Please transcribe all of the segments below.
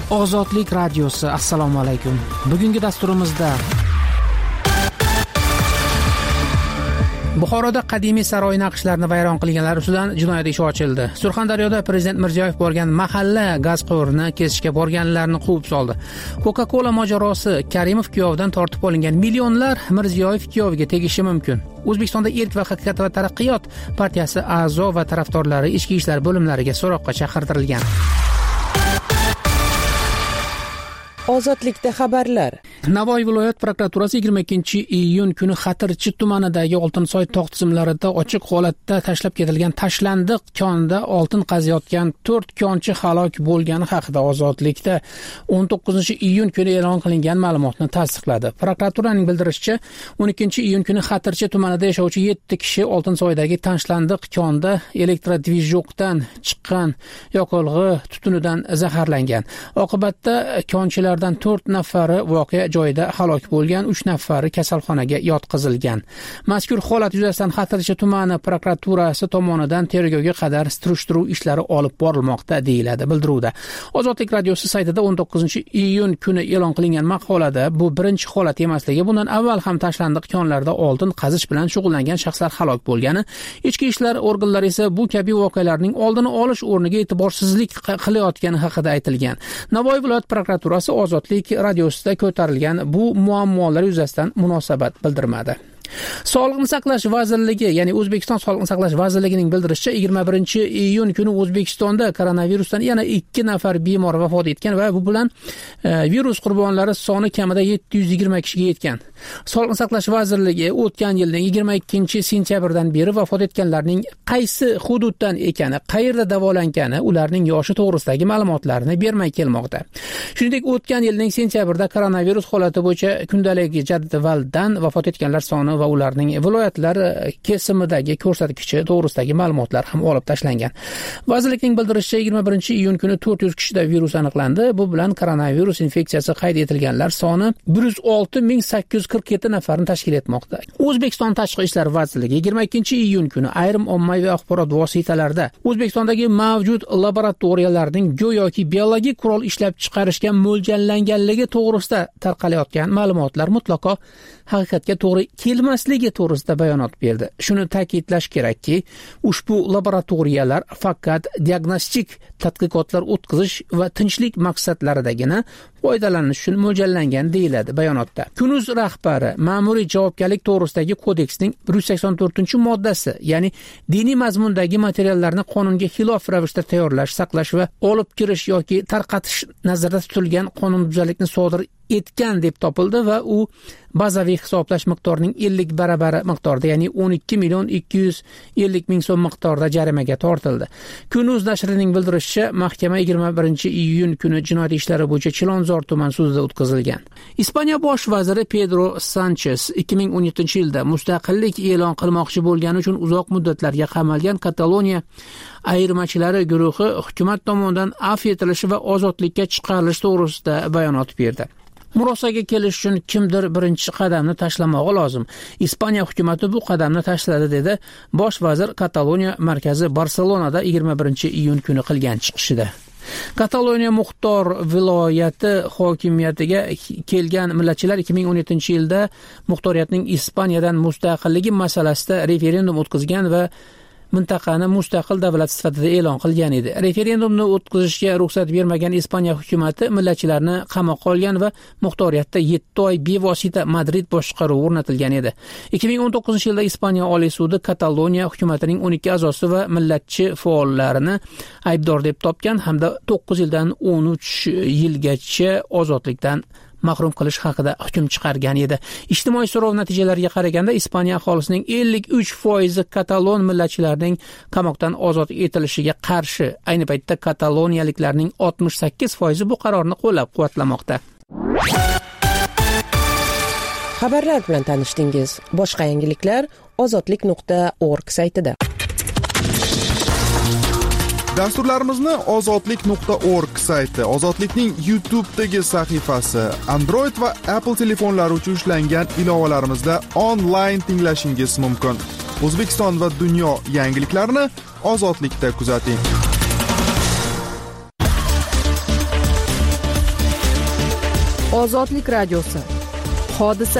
Ozodlik radiosi, assalomu alaykum. Bugungi dasturimizda Buxoroda qadimiy saroy naqshlarini vayron qilganlar ustidan jinoyat ishi ochildi. Surxondaryoda Prezident Mirziyoyev borgan mahalla gaz quvurini kesishga borganlarni quvib soldi. Coca-Cola mojarosi: Karimov kuyovidan tortib olingan millionlar Mirziyoyev kuyoviga tegishi mumkin. O'zbekistonda Erk va haqiqat va taraqqiyot partiyasi a'zo va tarafdorlari ichki ishlar bo'limlariga so'roqqa chaqirtirilgan. Ozodlikda xabarlar. Navoiy viloyat prokuraturasi 22-iyun kuni Xatirchi tumanidagi Oltinsoy tog' tizimlarida ochiq holatda tashlab ketilgan tashlandiq konda oltin qaziyotgan 4 konchi halok bo'lgani haqida Ozodlikda 19-iyun kuni e'lon qilingan ma'lumotni tasdiqladi. Prokuraturaning bildirishicha, 12-iyun kuni Xatirchi tumanida yashovchi 7 kishi Oltinsoydagi tashlandiq konda elektrodvijokdan chiqqan yoqilg'i tutunidan zaharlangan. Oqibatda konchilar 4 nafari voqea joyida halok bo'lgan, 3 nafari kasalxonaga yotqizilgan. Mazkur holat yuzasidan Xatirchi tumani prokuraturasi tomonidan tergovga qadar surishtiruv ishlari olib borilmoqda deyiladi bildiruvda. Ozodlik radiosi saytida 19-iyun kuni e'lon qilingan maqolada bu birinchi holat emasligi, bundan avval ham tashlandiq konlarda oltin qazish bilan shug'ullangan shaxslar halok bo'lgani, ichki ishlar organlari esa bu kabi voqealarning oldini olish o'rniga e'tiborsizlik qilayotgani haqida aytilgan. Navoiy viloyat prokuraturasi Ozodlik radiosida ko'tarilgan bu muammolar yuzasidan munosabat bildirmadi. Sog'liqni saqlash vazirligi, ya'ni O'zbekiston Sog'liqni saqlash vazirligining bildirishicha, 21-iyun kuni O'zbekistonda koronavirusdan yana 2 nafar bemor vafot etgan va bu bilan virus qurbonlari soni kamida 720 kishiga yetgan. Sog'liqni saqlash vazirligi o'tgan yilning 22-sentyabrdan beri vafot etganlarning qaysi hududdan ekani, qayerda davolangani, ularning yoshi to'g'risidagi ma'lumotlarni bermay kelmoqda. Shuningdek, o'tgan yilning sentyabrda koronavirus holati bo'yicha kundalik jadvaldan vafot etganlar soni va ularning viloyatlar kesimidagi ko'rsatkichi to'g'risidagi ma'lumotlar ham olib tashlangan. Vazirlikning bildirishicha, 21-iyun kuni 400 kishida virus aniqlandi. Bu bilan koronavirus infeksiyasi qayd etilganlar soni 106.847 nafarni tashkil etmoqda. O'zbekiston Tashqi ishlar vazirligi 22-iyun kuni ayrim ommaviy axborot vositalarida O'zbekistondagi mavjud laboratoriyalarning go'yoki biologik qurol ishlab chiqarishga mo'ljallanganligi to'g'risida tarqalayotgan ma'lumotlar mutlaqo haqiqatga to'g'ri kelmasligi to'g'risida bayonot berdi. Shuni ta'kidlash kerakki, ushbu laboratoriyalar faqat diagnostik tadqiqotlar o'tkazish va tinchlik maqsadlaridagina foydalanish uchun mo'ljallangan deyiladi bayonotda. Kunuz rahbari ma'muriy javobgarlik to'g'risidagi kodeksning 184-moddasi, ya'ni diniy mazmundagi materiallarni qonunga xilof ravishda tayyorlash, saqlash va olib kirish yoki tarqatish nazarda tutilgan qonunbuzarlikni sodir etgan deb topildi va u bazaviy hisoblash miqdorining 50 barabari miqdorda, ya'ni 12.250.000 so'm miqdorida jarimaga tortildi. Kunuz nashrining bildirishicha, mahkama 21-iyun kuni jinoyat ishlari bo'yicha Chilonzor tuman sudida o'tkazilgan. Ispaniya bosh vaziri Pedro Sanchez 2017-yilda mustaqillik e'lon qilmoqchi bo'lgani uchun uzoq muddatlarga qamalgan Kataloniya ayirmachilari guruhi hukumat tomonidan afv etilishi va ozodlikka chiqarilishi to'g'risida bayonot berdi. Murosaga kelish uchun kimdir birinchi qadamni tashlamog'i lozim. Ispaniya hukumatı bu qadamni tashladi, dedi bosh vazir Kataloniya markazi Barselonada 21-iyun kuni qilgan chiqishida. Kataloniya muxtor viloyati hokimiyatiga kelgan millatchilar 2017-yilda muxtoriyatning Ispaniyadan mustaqilligi masalasida referendum o'tkazgan va mintaqani mustaqil davlat sifatida e'lon qilgan edi. Referendumni o'tkazishga ruxsat bermagan Ispaniya hukumatı millatchilarni qamoqqa olgan va muxtoriyatda 7 oy bevosita Madrid boshqaruvi o'rnatilgan edi. 2019-yilda Ispaniya Oliy sudi Kataloniya hukumatining 12 a'zosi va millatchi faollarini aybdor deb topgan hamda 9 yildan 13 yilgacha ozodlikdan mahrum qilish haqida hukm chiqargan edi. Ijtimoiy so'rov natijalariga qaraganda Ispaniya aholisining 53% katalon millatchilarining qamoqdan ozod etilishiga qarshi, ayni paytda kataloniyaliklarning 68% bu qarorni qo'llab-quvvatlamoqda. Xabarlar bilan tanishdingiz. Boshqa yangiliklar ozodlik.org saytida. Dasturlarimizni ozodlik.org sayti, Ozodlikning YouTube'dagi sahifasi, Android va Apple telefonlari uchun ishlangan ilovalarimizda onlayn tinglashingiz mumkin. O'zbekiston va dunyo yangiliklarini Ozodlikda kuzating. Ozodlik radiosi. Hodisa.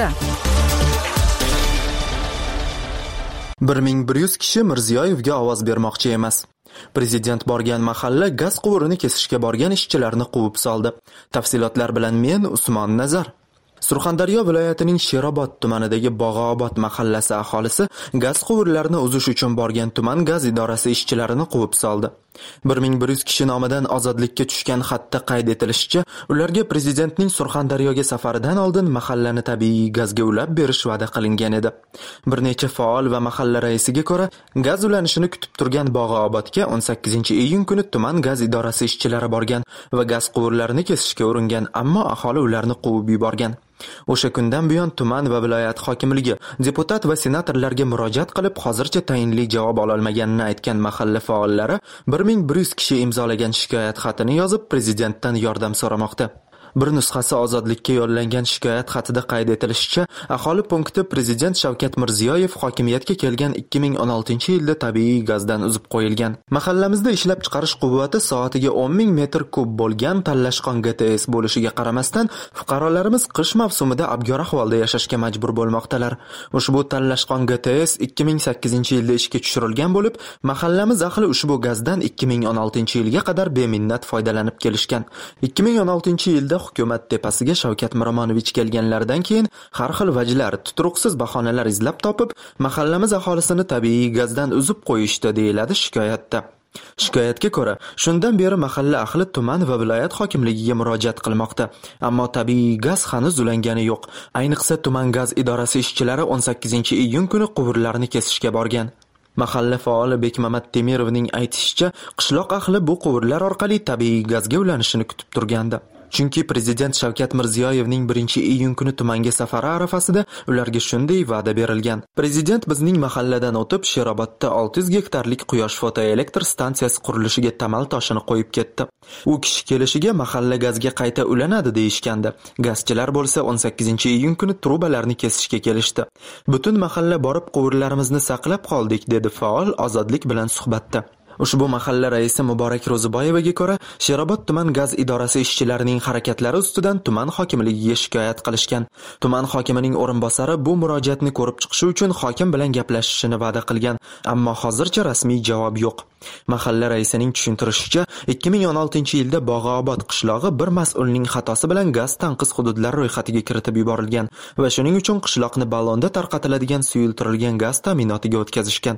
1100 kishi Mirziyoyevga ovoz bermoqchi emas. Prezident borgan mahalla gaz quvurini kesishga borgan ishchilarni quvib soldi. Tafsilotlar bilan men Usmon Nazar. Surxondaryo viloyatining Sherobod tumanidagi Bog'obod mahallasi aholisi gaz quvurlarini uzish uchun borgan tuman gaz idorasi ishchilarini quvib soldi. 1100 kishi nomidan Ozodlikka tushgan xatda qayd etilishicha, ularga prezidentning Surxondaryoga safaridan oldin mahallani tabiiy gazga ulab berish va'da qilingan edi. Bir necha faol va mahalla raisiga ko'ra, gaz ulanishini kutib turgan Bog'obodga 18-iyun kuni tuman gaz idorasi ishchilari borgan va gaz quvurlarini kesishga uringan, ammo aholi ularni quvib yuborgan. O'sha kundan buyon tuman va viloyat hokimligi deputat va senatorlarga murojaat qilib, hozircha tayinli javob ololmaganini aytgan mahalla faollari 1100 kishi imzolagan shikoyat xatini yozib prezidentdan yordam so'ramoqda. Bir nusxasi Ozodlikka yo'llangan shikoyat xatida qayd etilishicha, aholi punkti prezident Shavkat Mirziyoyev hokimiyatga kelgan 2016-yilda tabiiy gazdan uzib qo'yilgan. Mahallamizda ishlab chiqarish quvvati soatiga 10,000 metr kub bo'lgan Tallashqon GTS bo'lishiga qaramasdan, fuqarolarimiz qish mavsumida abgor ahvolda yashashga majbur bo'lmoqdalar. Ushbu Tallashqon GTS 2008-yilda ishga tushirilgan bo'lib, mahallamiz ahli ushbu gazdan 2016-yilga qadar beminnat foydalanib kelishgan. 2016-yilda hukumat tepasiga Shavkat Miromonovich kelganlaridan keyin har xil vajlar, tuturuqsiz bahonalar izlab topib, mahallamiz aholisini tabiiy gazdan uzib qo'yishdi, deyiladi shikoyatda. Shikoyatga ko'ra, shundan beri mahalla ahli tuman va viloyat hokimligiga murojaat qilmoqda, ammo tabiiy gaz hanuz ulangani yo'q. Ayniqsa tuman gaz idorasi ishchilari 18-iyun kuni quvurlarni kesishga borgan. Mahalla faoli Bekmamat Temirovning aytishicha, qishloq ahli bu quvurlar orqali tabiiy gazga ulanishini kutib turgandi. Chunki prezident Shavkat Mirziyoyevning 1-iyun kuni tumanga safari arafasida ularga shunday va'da berilgan. Prezident bizning mahalladan o'tib Sherobodda 600 gektarlik quyosh fotoelektr stansiyasi qurilishiga tamal toshini qo'yib ketdi. U kishi kelishiga mahalla gazga qayta ulanadi deyishgandi. Gazchilar bo'lsa 18-iyun kuni trubalarni kesishga kelishdi. Butun mahalla borib quvurlarimizni saqlab qoldik, dedi faol Ozodlik bilan suhbatda. Ushbu mahalla raisi Muborak Ro'ziboyevaga ko'ra, Sherobod tuman gaz idorasi ishchilarining harakatlari ustidan tuman hokimligiga shikoyat qilishgan. Tuman hokimining o'rinbosari bu murojaatni ko'rib chiqishi uchun hokim bilan gaplashishini va'da qilgan, ammo hozircha rasmiy javob yo'q. Mahalla raisining tushuntirishicha, 2016-yilda Bog'obod qishlog'i bir mas'ulning xatosi bilan gaz tanqis hududlar ro'yxatiga kiritib yuborilgan va shuning uchun qishloqni ballonda tarqatiladigan suyultirilgan gaz ta'minotiga o'tkazishgan.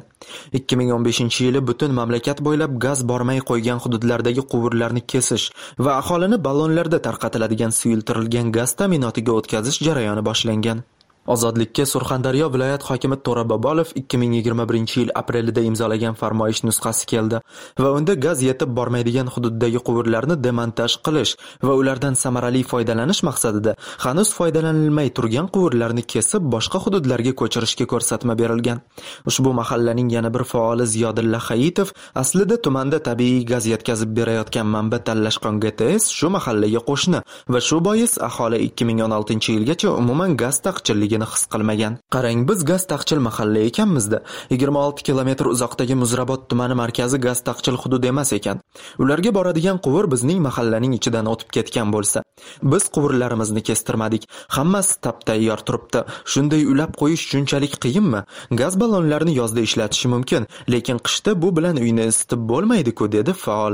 2015-yili butun mamlakat bo'ylab gaz bormay qo'ygan hududlardagi quvurlarni kesish va aholini ballonlarda tarqatiladigan suyultirilgan gaz ta'minotiga o'tkazish jarayoni boshlangan. Ozodlikka Surxondaryo viloyat hokimi To'ra Bobolov 2021-yil aprelida imzolagan farmoyish nusxasi keldi va unda gaz yetib bormaydigan hududdagi quvurlarni demontaj qilish va ulardan samarali foydalanish maqsadida hanuz foydalanilmay turgan quvurlarni kesib boshqa hududlarga ko'chirishga ko'rsatma berilgan. Ushbu mahallaning yana bir faoli Ziyodilla Hayitov aslida tumanda tabiiy gaz yetkazib berayotgan manba Tallashqon GTS shu mahallaga qo'shni va shu bois aholi 2016-yilgacha umuman gaz taqchilligini his qilmagan. Qarang, biz gaz taqchil mahalla ekanmizda. 26 kilometr uzoqdagi Muzrabot tumani markazi gaz taqchil hudud emas ekan. Ularga boradigan quvur bizning mahallaning ichidan o'tib ketgan bo'lsa, biz quvurlarimizni kestirmadik. Hammasi tap-tayyor turibdi. Shunday ulab qo'yish shunchalik qiyinmi? Gaz ballonlarini yozda ishlatish mumkin, lekin qishda bu bilan uyni isitib bo'lmaydi-ku, dedi faol.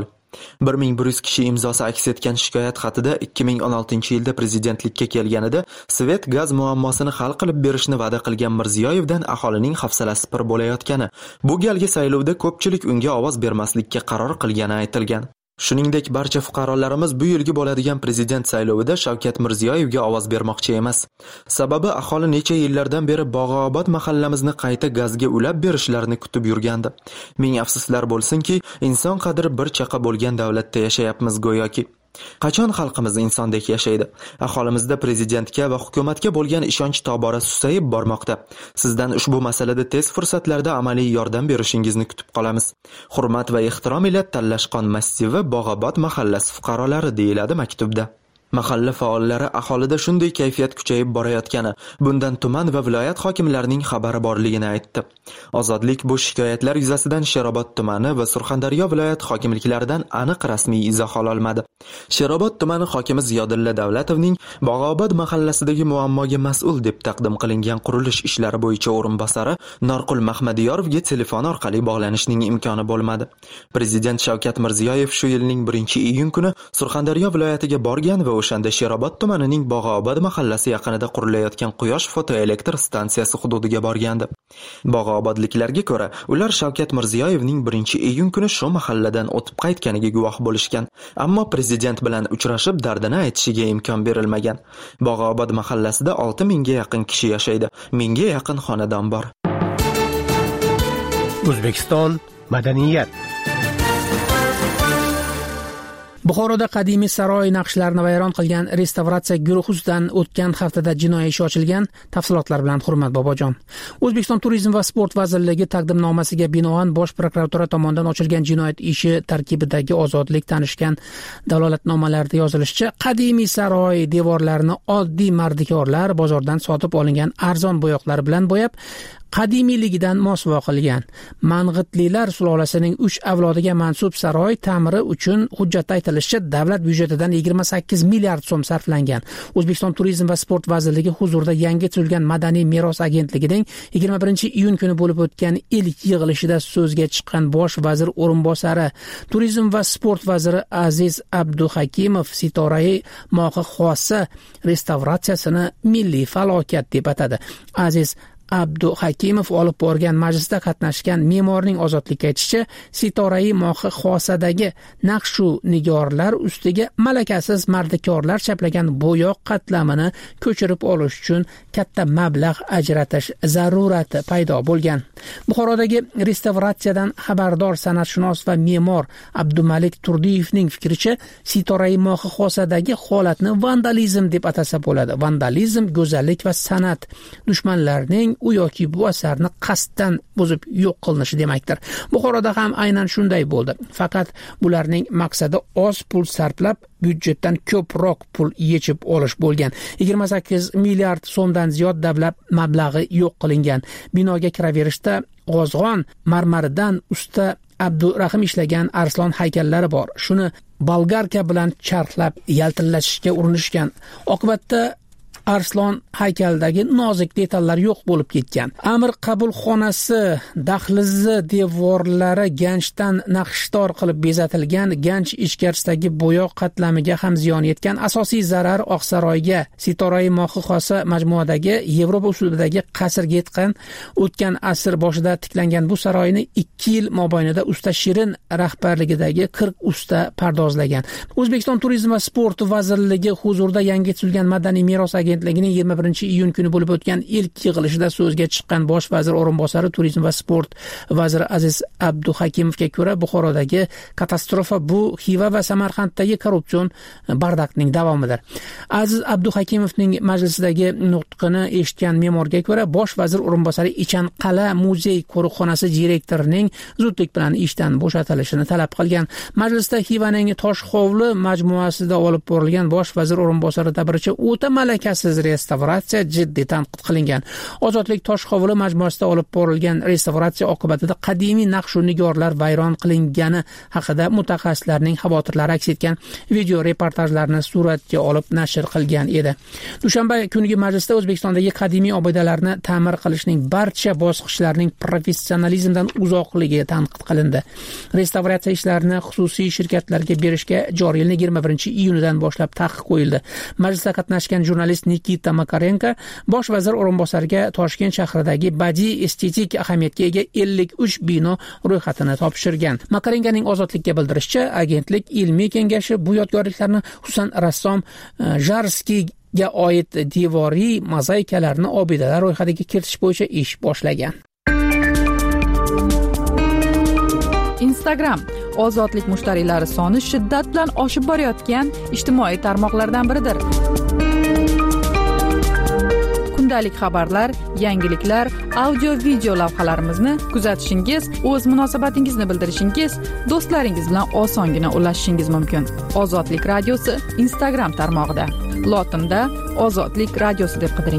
1100 kishi imzosi aks etgan shikoyat xatida 2016-yilda prezidentlikka kelganida Svet gaz muammosini hal qilib berishni va'da qilgan Mirziyoyevdan aholining hafsalasi pir bo'layotgani, bu galgi saylovda ko'pchilik unga ovoz bermaslikka qaror qilgani aytilgan. Shuningdek, barcha fuqarolarimiz bu yilgi bo'ladigan prezident saylovida Shavkat Mirziyoyevga ovoz bermoqchi emas. Sababi aholi necha yillardan beri Bog'obod mahallamizni qayta gazga ulab berishlarini kutib yurgandi. Ming afsuslar bo'lsinki, inson qadri bir chaqa bo'lgan davlatda yashayapmiz go'yoki. Qachon xalqimiz insondek yashaydi? Aholimizda prezidentga va hukumatga bo'lgan ishonch tobora susayib bormoqda. Sizdan ushbu masalada tez fursatlarda amaliy yordam berishingizni kutib qolamiz. Hurmat va ehtirom ila Tallashqon massivi Bog'obod mahallasi fuqarolari, deyiladi maktubda. Mahalla faollari aholida shunday kayfiyat kuchayib borayotgani, bundan tuman va viloyat hokimlarining xabari borligini aytdi. Ozodlik bu shikoyatlar yuzasidan Sherobod tumani va Surxondaryo viloyat hokimliklaridan aniq rasmiy izoh ola olmadi. Sherobod tumani hokimi Ziyodulla Davlatovning Bog'obod mahallasidagi muammoga mas'ul deb taqdim qilingan qurilish ishlari bo'yicha o'rinbosari Norqul Mahmadiyorovga telefon orqali bog'lanishning imkoni bo'lmadi. Prezident Shavkat Mirziyoyev shu yilning 1-iyun kuni Surxondaryo viloyatiga borgan va o'shanda Sherobod tumanining Bog'obod mahallasi yaqinida qurilayotgan quyosh fotoelektr stansiyasi hududiga borgandi. Bog'obodliklarga ko'ra, ular Shavkat Mirziyoyevning 1-iyun kuni shu mahalladan o'tib qaytganiga guvoh bo'lishgan, ammo prezident bilan uchrashib dardini aytishiga imkon berilmagan. Bog'obod mahallasida 6000 ga yaqin kishi yashaydi. 1000 ga yaqin xonadon bor. O'zbekiston madaniyat. Buxoroda qadimiy saroy naqshlarini vayron qilgan restavratsiya guruhi ustidan o'tgan haftada jinoiy ish ochilgan. Tafsilotlar bilan Hurmat Bobojon. O'zbekiston Turizm va sport vazirligi taqdimnomasiga binoan Bosh prokuratura tomonidan ochilgan jinoyat ishi tarkibidagi ozodlik tanishgan dalolatnomalarda yozilishicha, qadimiy saroy devorlarini oddiy mardikorlar bozordan sotib olingan arzon bo'yoqlar bilan bo'yab, qadimiyligidan mosuvo qilgan. Mang'itlilar sulolasining 3 avlodiga mansub saroy ta'miri uchun hujjatda aytilishicha davlat byudjetidan 28 milliard so'm sarflangan. O'zbekiston Turizm va sport vazirligi huzurida yangi tuzilgan Madaniy meros agentligining 21-iyun kuni bo'lib o'tgan ilk yig'ilishida so'zga chiqqan bosh vazir o'rinbosari, Turizm va sport vaziri Aziz Abduhakimov Sitorai Mohi Xosa restavratsiyasini milliy falokat deb atadi. Aziz Abduhakimov olib borgan majlisda qatnashgan me'morning ozodlikka aytishicha, Sitorai Mohi Xosadagi naqshu nigorlar ustiga malakasiz mardikorlar chaplagan bo'yoq qatlamini ko'chirib olish uchun katta mablag' ajratish zarurati paydo bo'lgan. Buxorodagi restavratsiyadan xabardor san'atshunos va me'mor Abdumalik Turdiyevning fikricha, Sitorai Mohi Xosadagi holatni vandalizm deb atasa bo'ladi. Vandalizm go'zallik va san'at dushmanlarining u yoki bu asarni qasddan buzib yo'q qilinishi demakdir. Buxoroda ham aynan shunday bo'ldi. Faqat bularning maqsadi oz pul sarflab byudjetdan ko'proq pul yechib olish bo'lgan. 28 milliard so'mdan ziyod davlat mablag'i yo'q qilingan. Binoga kiraverishda g'ozg'on marmaridan usta Abdurahim ishlagan arslon haykallari bor. Shuni bolgarka bilan charxlab yaltillashishga urinishgan. Oqibatda arslon haykaldagi nozik detallar yo'q bo'lib ketgan. Amir qabulxonasi dahlizi devorlari ganchdan naqshdor qilib bezatilgan. Ganch ichkarisidagi bo'yoq qatlamiga ham ziyon yetgan. Asosiy zarar Oqsaroyga, Sitorai Mohi Xosa majmuadagi Yevropa usulidagi qasrga yetgan. O'tgan asr boshida tiklangan bu saroyni 2 yil mobaynida usta Shirin rahbarligidagi 40 usta pardozlagan. O'zbekiston Turizm va sport vazirligi huzurida yangi tuzilgan Madaniy meros agentligining 21-iyun kuni bo'lib o'tgan ilk yig'ilishida so'zga chiqqan bosh vazir o'rinbosari Turizm va sport vaziri Aziz Abduhakimovga ko'ra, Buxorodagi katastrofa bu Xiva va Samarqanddagi korrupsion bardaqning davomidir. Aziz Abduhakimovning majlisdagi nutqini eshitgan me'morga ko'ra, bosh vazir o'rinbosari Ichanqal'a muzey qo'riqxonasi direktorining zudlik bilan ishdan bo'shatilishini talab qilgan. Majlisda Xivaning Toshhovli majmuasida olib borilgan bosh vazir o'rinbosari ta'biricha o'ta malakasiz restavratsiya jiddiy tanqid qilingan. Ozodlik Toshhovli majmuasida olib borilgan restavratsiya oqibatida qadimiy naqshu nigorlar vayron qilingani haqida mutaxassislarning xavotirlari aks etgan video reportajlarni suratga olib nashr qilgan edi. Dushanba kungi majlisda O'zbekistondagi qadimiy obidalarni ta'mir qilishning barcha bosqichlarining professionalizmdan uzoqligi tanqid qilindi. Restavratsiya ishlarini xususiy shirkatlarga berishga joriy yilning 21-iyunidan boshlab taqiq qo'yildi. Majlisda qatnashgan jurnalist Nikita Makarenko bosh vazir o'rinbosariga Toshkent shahridagi badiiy estetik ahamiyatga ega 53 bino ro'yxatini topshirgan. Makarenkoning ozodlikka bildirishicha, agentlik ilmiy kengashi bu yodgorliklarni, xususan rassom Jarskiyga oid devoriy mozaikalarni obidalar ro'yxatiga kiritish bo'yicha ish boshlagan. Instagram ozodlik mushtariylari soni shiddat bilan oshib borayotgan ijtimoiy tarmoqlardan biridir. kundalik xabarlar, yangiliklar, audio video lavhalarimizni kuzatishingiz, o'z munosabatingizni bildirishingiz, do'stlaringiz bilan osongina ulashishingiz mumkin. Ozodlik radiosi Instagram tarmog'ida lotinda Ozodlik radiosi deb qidiring.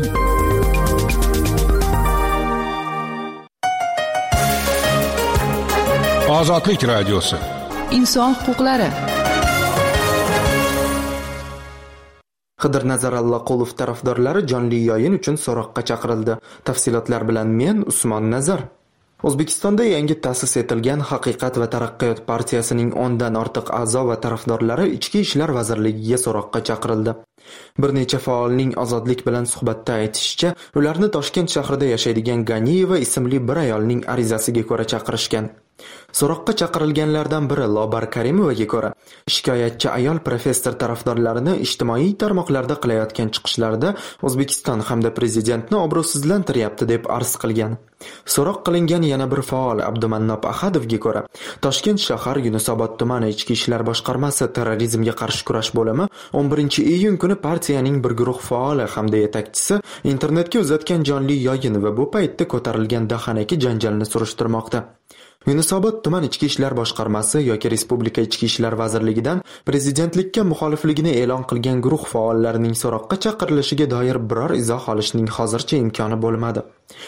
Ozodlik radiosi. Inson huquqlari. Qidirnazar Allaqulov tarafdorlari jonli yo'yin uchun so'roqqa chaqirildi. Tafsilotlar bilan men Usmon Nazar. O'zbekistonda yangi ta'sis etilgan Haqiqat va taraqqiyot partiyasining 10 dan ortiq a'zo va tarafdorlari Ichki ishlar vazirligiga so'roqqa chaqirildi. Bir necha faolning Ozodlik bilan suhbatda aytishicha, ularni Toshkent shahrida yashaydigan Ganiyeva ismli bir ayolning arizasiga ko'ra chaqirishgan. So'roqqa chaqirilganlardan biri Lobar Karimovaga ko'ra, shikoyatchi ayol professor tarafdorlarini ijtimoiy tarmoqlarda qilayotgan chiqishlarida O'zbekiston hamda prezidentni obro'sizlantiryapti deb arz qilgan. So'roq qilingan yana bir faol Abdumannop Ahadovga ko'ra, Toshkent shahar Yunusobod tumani Ichki ishlar boshqarmasi terrorizmga qarshi kurash bo'limi 11-iyun kuni partiyaning bir guruh faoli hamda yetakchisi internetga uzatgan jonli yo'yin va bu paytda ko'tarilgan dahanaki janjalni surishtirmoqda. Yunusobod tuman Ichki ishlar boshqarmasi yoki Respublika Ichki ishlar vazirligidan prezidentlikka muxolifligini e'lon qilgan guruh faollarining so'roqqa chaqirilishiga doir biror izoh olishning hozircha imkoni bo'lmadi.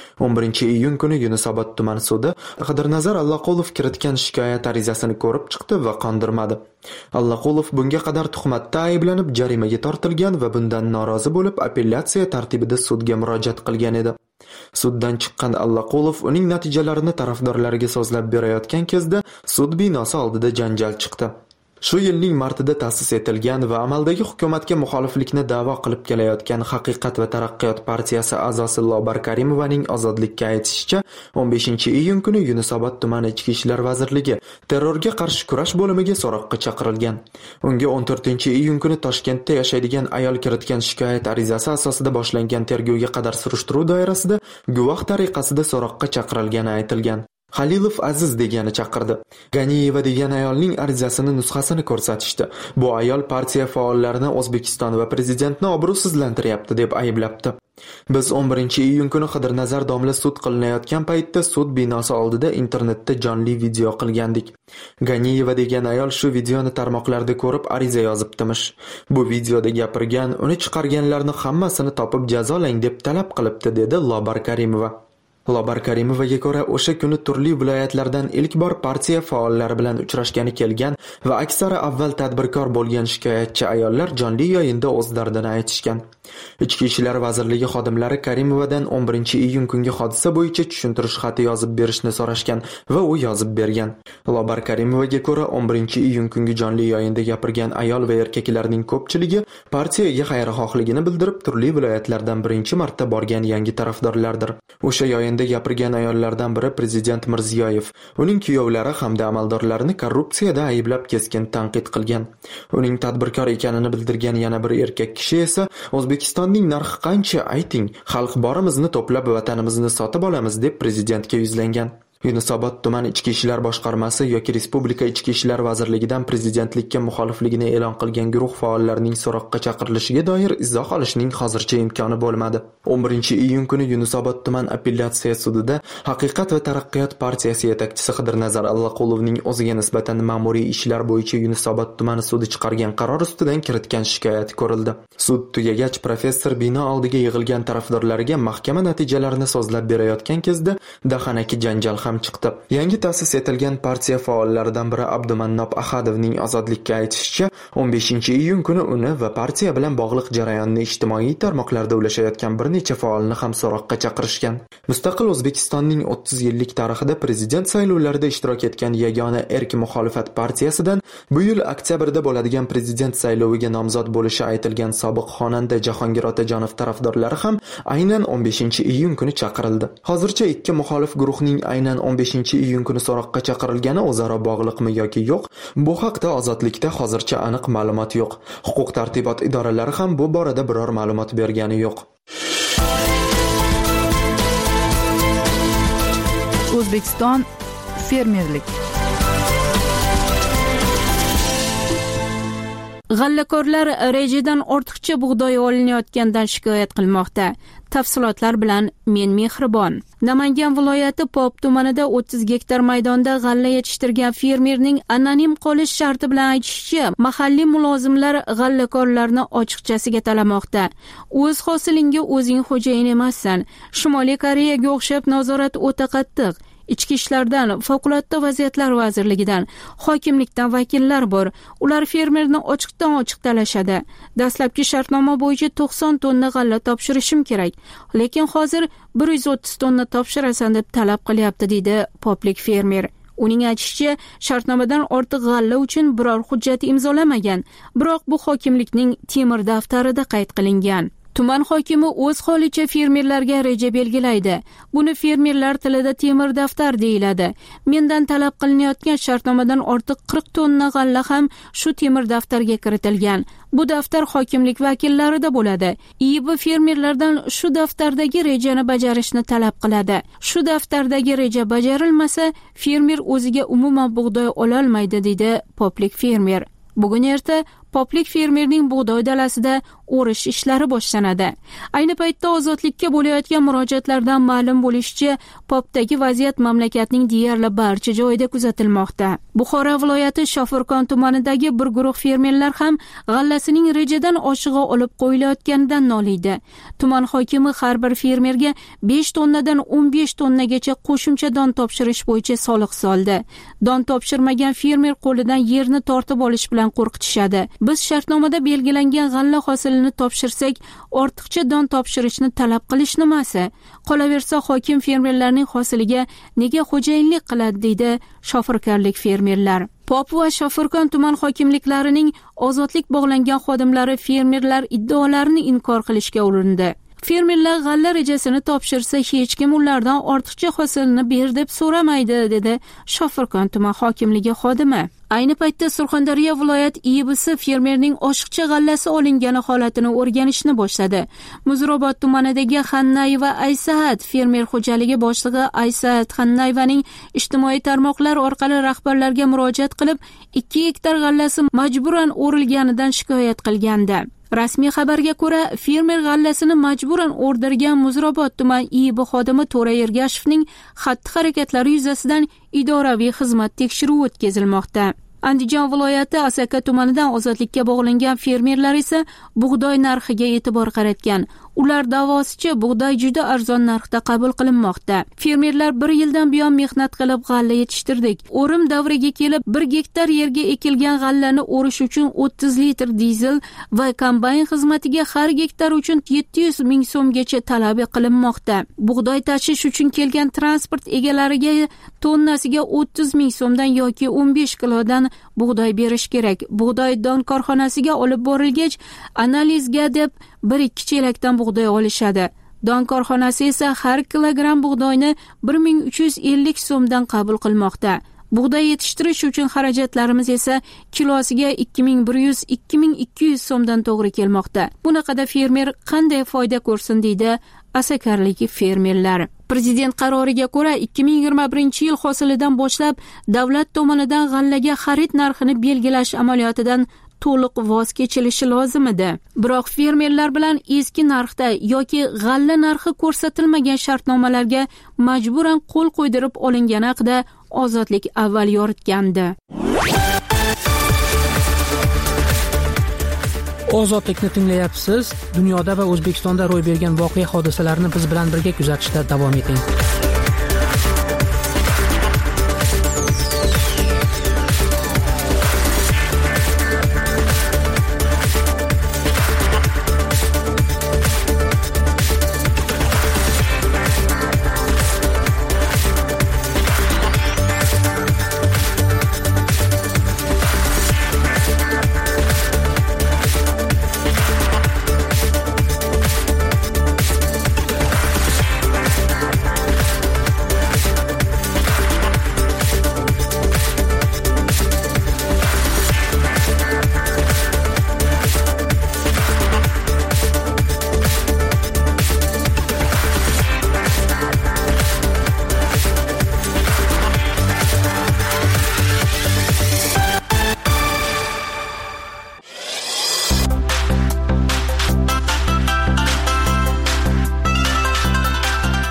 11-iyun kuni Yunusobod tuman sudi Qidirnazar Allaqulov kiritgan shikoyat arizasini ko'rib chiqdi va qondirmadi. Allaqulov bunga qadar tuhmatda ayblanib jarimaga tortilgan va bundan norozi bo'lib apellyatsiya tartibida sudga murojaat qilgan edi. Suddan chiqqan Allaqulov uning natijalarini tarafdorlariga so'zlab berayotgan kezda sud binosi oldida janjal chiqdi. Shu yilning martida ta'sis etilgan va amaldagi hukumatga muxoliflikni da'vo qilib kelayotgan Haqiqat va taraqqiyot partiyasi a'zosi Lobar Karimovaning Ozodlikka aytishicha, 15-iyun kuni Yunusobod tumani Ichki ishlar vazirligi terrorga qarshi kurash bo'limiga so'roqqa chaqirilgan. Unga 14-iyun kuni Toshkentda yashaydigan ayol kiritgan shikoyat arizasi asosida boshlangan tergovga qadar surishtiruv doirasida guvoh tariqasida so'roqqa chaqirilgani aytilgan. Halilov Aziz degani chaqirdi. Ganiyeva degan ayolning arizasini nusxasini ko'rsatishdi. Bu ayol partiya faollarini O'zbekiston va prezidentni obro'sizlantiryapti deb ayblabdi. Biz 11-iyun kuni Qidirnazar domla sud qilinayotgan paytda sud binosi oldida internetda jonli video qilgandik. Ganiyeva degan ayol shu videoni tarmoqlarda ko'rib ariza yozibdimish. Bu videoda gapirgan, uni chiqarganlarni hammasini topib jazolang deb talab qilibdi, dedi Lobar Karimova. Lobar Karimovaga ko'ra, o'sha kuni turli viloyatlardan ilk bor partiya faollari bilan uchrashgani kelgan va aksari avval tadbirkor bo'lgan shikoyatchi ayollar jonli yo'yinda o'z dardini aytishgan. Ichki ishlar vazirligi xodimlari Karimovadan 11-iyun kungi hodisa bo'yicha tushuntirish xati yozib berishni so'rashgan va u yozib bergan. Lobar Karimovaga ko'ra, 11-iyun kungi jonli yo'yinda gapirgan ayol va erkaklarning ko'pchiligi partiyaga xayrixohligini bildirib, turli viloyatlardan birinchi marta borgan yangi tarafdorlardir. O'sha yo'yinda gapirgan ayollardan biri prezident Mirziyoyev, uning kuyovlari hamda amaldorlarini korrupsiyada ayblab keskin tanqid qilgan. Uning tadbirkor ekanini bildirgan yana bir erkak kishi esa O'zbekistonning narxi qancha ayting, xalq borimizni to'plab vatanimizni sotib olamiz deb prezidentga yuzlangan. Yunusobod tuman Ichki ishlar boshqarmasi yoki Respublika Ichki ishlar vazirligidan prezidentlikka muxolifligini e'lon qilgan guruh faollarining so'roqqa chaqirilishiga doir izoh olishning hozircha imkoni bo'lmadi. 11-iyun kuni Yunusobod tuman apellyatsiya sudida Haqiqat va taraqqiyot partiyasi yetakchisi Qidirnazar Allaqulovning o'ziga nisbatan ma'muriy ishlar bo'yicha Yunusobod tumani sudi chiqargan qaror ustidan kiritgan shikoyat ko'rildi. Sud tugagach, professor bino oldiga yig'ilgan tarafdorlariga mahkama natijalarini so'zlab berayotgan kezda dahanaki janjal chiqdi. Yangi ta'sis etilgan partiya faollaridan biri Abdumannop Ahadovning Ozodlikka aytishicha, 15-iyun kuni uni va partiya bilan bog'liq jarayonni ijtimoiy tarmoqlarda ulashayotgan bir necha faolni ham so'roqqa chaqirishgan. Mustaqil O'zbekistonning 30 yillik tarixida prezident saylovlarida ishtirok etgan yagona erk muxolifat partiyasidan bu yil oktyabrda bo'ladigan prezident sayloviga nomzod bo'lishi aytilgan sobiq xonanda Jahongir Otajonov tarafdorlari ham aynan 15-iyun kuni chaqirildi. Hozircha ikki muxolif guruhning aynan 15-iyun kuni so'roqqa chaqirilgani o'zaro bog'liqmi yoki yo'q? Bu haqda Ozodlikda hozircha aniq ma'lumot yo'q. Huquq tartibot idoralari ham bu borada biror ma'lumot bergani yo'q. O'zbekiston fermerlik. G'allakorlar rejadan ortiqcha bug'doy olinayotganidan shikoyat qilmoqda. Tafsilotlar bilan men Mehribon. Namangan viloyati Pop tumanida 30 gektar maydonda g'alla yetishtirgan fermerning anonim qolish sharti bilan aytishicha, mahalliy mulozimlar g'allakorlarni ochiqchasiga talamoqda. O'z hosilingga o'zing xo'jayin emassan. Shimoliy Koreyaga o'xshab nazorat o'ta qattiq. Ichki ishlardan, favqulodda vaziyatlar vazirligidan, hokimlikdan vakillar bor. Ular fermerni ochiq talashadi. Dastlabki shartnoma bo'yicha 90 tonna g'alla topshirishim kerak, lekin hozir 130 tonna topshirasan deb talab qilyapti, deydi poplik fermer. Uning aytishicha, shartnomadan ortiq g'alla uchun biror hujjat imzolamagan, biroq bu hokimlikning temir daftarida qayd qilingan. Tuman hokimi o'z holicha fermerlarga reja belgilaydi. Buni fermerlar tilida temir daftar deyiladi. Mendan talab qilinayotgan shartnomadan ortiq 40 tonna g'alla ham shu temir daftarga kiritilgan. Bu daftar hokimlik vakillarida bo'ladi. IIB fermerlardan shu daftardagi rejani bajarishni talab qiladi. Shu daftardagi reja bajarilmasa, fermer o'ziga umuman bug'doy ola olmaydi, deydi poplik fermer. Bugun erta poplik fermerning bug'doy dalasida o'rish ishlari boshlanadi. Ayni paytda ozodlikka bo'layotgan murojaatlardan ma'lum bo'lishicha, popdagi vaziyat mamlakatning deyarli barcha joyida kuzatilmoqda. Buxoro viloyati Shofirkon tumanidagi bir guruh fermerlar ham g'allasining rejadan oshig'i olib qo'yilayotganidan noliydi. Tuman hokimi har bir fermerga 5 tonnadan 15 tonnagacha qo'shimcha don topshirish bo'yicha soliq soldi. Don topshirmagan fermer qo'lidan yerni tortib olish bilan qo'rqitishadi. Biz shartnomada belgilangan g'alla hosilini topshirsak, ortiqcha don topshirishni talab qilish nimasi? Qolaversa, hokim fermerlarning hosiliga nega xo'jayinlik qiladi, deydi shofirkorlik fermerlar. Pop va Shofirkon tuman hokimliklarining ozodlik bog'langan xodimlari fermerlar iddaolarini inkor qilishga urindi. Fermerlar g'alla rejasini topshirsa, hech kim ulardan ortiqcha hosilni ber deb so'ramaydi, dedi Shofirkon tuman hokimligi xodimi. Ayni paytda Surxondaryo viloyat IIBsi fermerning oshiqcha g'allasi olingani holatini o'rganishni boshladi. Muzrobod tumanidagi Xannayeva Aysaat fermer xo'jaligi boshlig'i Aysaat Xannayvaning ijtimoiy tarmoqlar orqali rahbarlarga murojaat qilib, 2 gektar g'allasi majburan o'rilganidan shikoyat qilgandi. Rasmiy xabarga ko'ra, fermer g'allasini majburan o'rdirgan Muzrobod tuman IIB xodimi To'ra Ergashevning xatti-harakatlari yuzasidan idoraviy xizmat tekshiruvi o'tkazilmoqda. Andijon viloyati Asaka tumanidan ozodlikka bog'langan fermerlar esa bug'doy narxiga e'tibor qaratgan. Ular davosicha bug'doy juda arzon narxda qabul qilinmoqda. Fermerlar 1 yildan buyon mehnat qilib g'alla yetishtirdik. O'rim davriga kelib 1 gektar yerga ekilgan g'allani o'rish uchun 30 litr dizel va kombayn xizmatiga har gektar uchun 700 ming so'mgacha talab qilinmoqda. Bug'doy tashish uchun kelgan transport egalariga tonnasiga 30 ming so'mdan yoki 15 kilodan bug'doy berish kerak. Bug'doy don korxonasiga olib borilgach, analizga deb 1-2 chelakdan bug'doy olishadi. Don korxonasi esa har kilogramm bug'doyni 1350 so'mdan qabul qilmoqda. Bug'doy yetishtirish uchun xarajatlarimiz esa kilosiga 2100-2200 so'mdan to'g'ri kelmoqda. Bunaqada fermer qanday foyda ko'rsin, deydi asakarlik fermerlar. Prezident qaroriga ko'ra 2021-yil hosilidan boshlab davlat tomonidan g'allaga xarid narxini belgilash amaliyotidan to'liq voz kechilishi lozim edi. Biroq fermerlar bilan eski narxda yoki g'alla narxi ko'rsatilmagan shartnomalarga majburan qo'l qo'ydirib olingani haqida ozodlik avval yoritgandi. Ozodlikni tinglayapsiz. Dunyoda va O'zbekistonda ro'y bergan voqea hodisalarni biz bilan birga kuzatishda davom eting.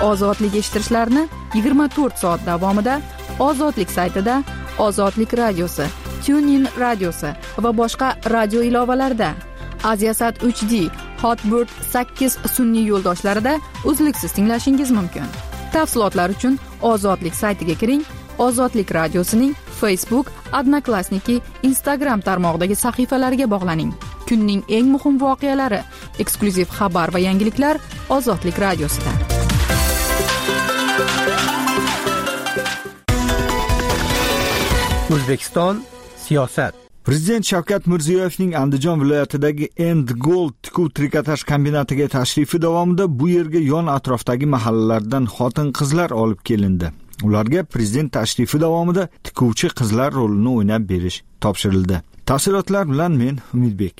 ozodlik eshittirishlarini 24 soat davomida Ozodlik saytida, Ozodlik radiosi, TuneIn radiosi va boshqa radio ilovalarida, Aziasat 3D, Hotbird 8 sun'iy yo'ldoshlarida uzluksiz tinglashingiz mumkin. Tafsilotlar uchun Ozodlik saytiga kiring. Ozodlik radiosining Facebook, Odnoklassniki, Instagram tarmog'idagi sahifalariga bog'laning. Kunning eng muhim voqealari, eksklyuziv xabar va yangiliklar Ozodlik radiosida. O'zbekiston siyosat. Prezident Shavkat Mirziyoyevning Andijon viloyatidagi Endgold tikuv trikotaj kombinatiga tashrifi davomida bu yerga yon atrofdagi mahallalardan xotin-qizlar olib kelindi. Ularga prezident tashrifi davomida tikuvchi qizlar rolini o'ynab berish topshirildi. Tafsilotlar bilan men Umidbek.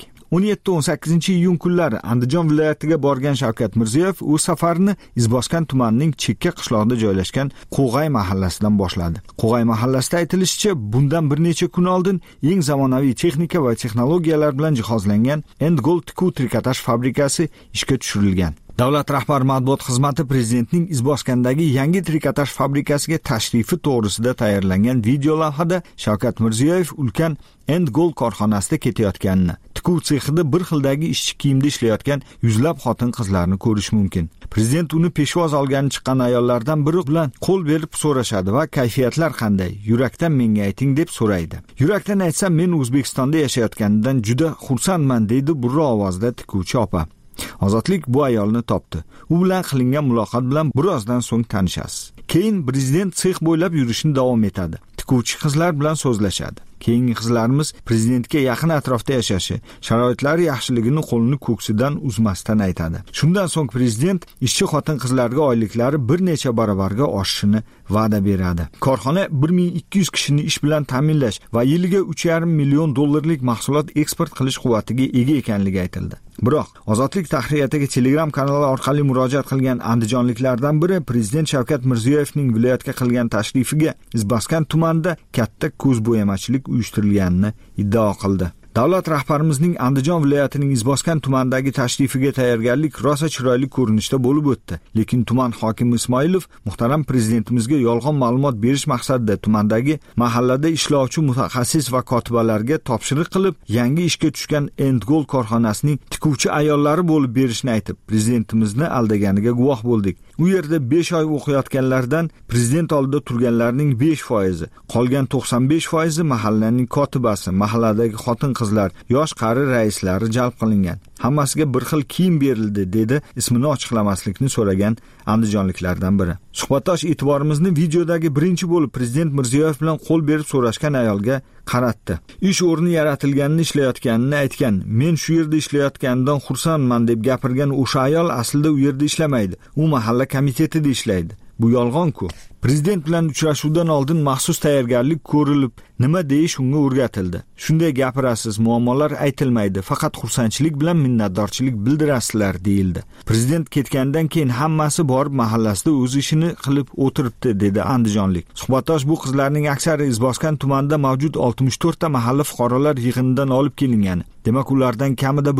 17-18 iyun kunlari Andijon viloyatiga borgan Shavkat Mirziyoyev o'z safarini Izboskan tumanining chekka qishlog'ida joylashgan Qo'g'ay mahallasidan boshladi. Qo'g'ay mahallasida aytilishicha, bundan bir necha kun oldin eng zamonaviy texnika va texnologiyalar bilan jihozlangan Endgold tikuv trikotaj fabrikasi ishga tushirilgan. Davlat rahbar matbuot xizmati prezidentning Izboskandagi yangi trikotaj fabrikasiga tashrifi to'g'risida tayyorlangan video lavhada Shavkat Mirziyoyev ulkan Endgold korxonasida ketayotganini, tikuv sexida bir xildagi ishchi kiyimda ishlayotgan yuzlab xotin-qizlarni ko'rish mumkin. Prezident uni peshvoz olgani chiqqan ayollardan biri bilan qo'l berib so'rashadi va kayfiyatlar qanday, yurakdan menga ayting deb so'raydi. Yurakdan aytsam, men O'zbekistonda yashayotganimdan juda xursandman, deydi burra ovozda tikuvchi opa. Ozodlik bu ayolni topdi. U bilan qilingan muloqot bilan birozdan so'ng tanishasiz. Keyin prezident sex bo'ylab yurishni davom etadi. Tikuvchi qizlar bilan so'zlashadi. Keyingi qizlarimiz prezidentga yaqin atrofda yashashi, sharoitlari yaxshiligini qo'lini ko'ksidan uzmasdan aytadi. Shundan so'ng prezident ishchi xotin-qizlarga oyliklari bir necha barobarga oshishini va'da beradi. Korxona 1200 kishini ish bilan ta'minlash va yiliga 3,5 million dollarlik mahsulot eksport qilish quvvatiga ega ekanligi aytildi. Biroq Ozodlik tahririyatiga Telegram kanali orqali murojaat qilgan andijonliklardan biri prezident Shavkat Mirziyoyevning viloyatga qilgan tashrifiga Izboskan tumanida katta ko'zbo'yamachilik uyushtirilganini iddao qildi. Davlat rahbarimizning Andijon viloyatining Izboskan tumanidagi tashrifiga tayyorgarlik rosa chiroyli ko'rinishda bo'lib o'tdi. Lekin tuman hokimi Ismoilov muhtaram prezidentimizga yolg'on ma'lumot berish maqsadida tumandagi mahallada ishlovchi mutaxassis va kotibalarga topshiriq qilib, yangi ishga tushgan Endgold korxonasining tikuvchi ayollari bo'lib berishni aytib, prezidentimizni aldaganiga guvoh bo'ldik. U yerda 5 oy o'qiyotganlardan prezident oldida turganlarning 5%, qolgan 95% mahallaning kotibasi, mahalladagi xotin-qizlar, yosh qari raislari jalb qilingan. Hammasiga bir xil kiyim berildi, dedi ismini ochiqlamaslikni so'ragan andijonliklardan biri. Suhbatdosh e'tiborimizni videodagi birinchi bo'lib prezident Mirziyoyev bilan qo'l berib so'rashgan ayolga qaratdi. Ish o'rni yaratilganini, ishlayotganini aytgan. Men shu yerda ishlayotganidan xursandman deb gapirgan o'sha ayol aslida u yerda ishlamaydi. U mahalla komitetida ishlaydi. Bu yolg'on-ku. Prezident bilan uchrashuvdan oldin maxsus tayyorgarlik ko'rilib, nima deyish unga o'rgatildi. Shunday gapirasiz, muammolar aytilmaydi, faqat xursandchilik bilan minnatdorchilik bildirasizlar, deyildi. Prezident ketgandan keyin hammasi borib mahallasida o'z ishini qilib o'tiribdi, dedi andijonlik. Suhbatdosh bu qizlarning aksari Izboskan tumanida mavjud 64 ta mahalla fuqarolar yig'inidan olib kelingan. Demak, ulardan kamida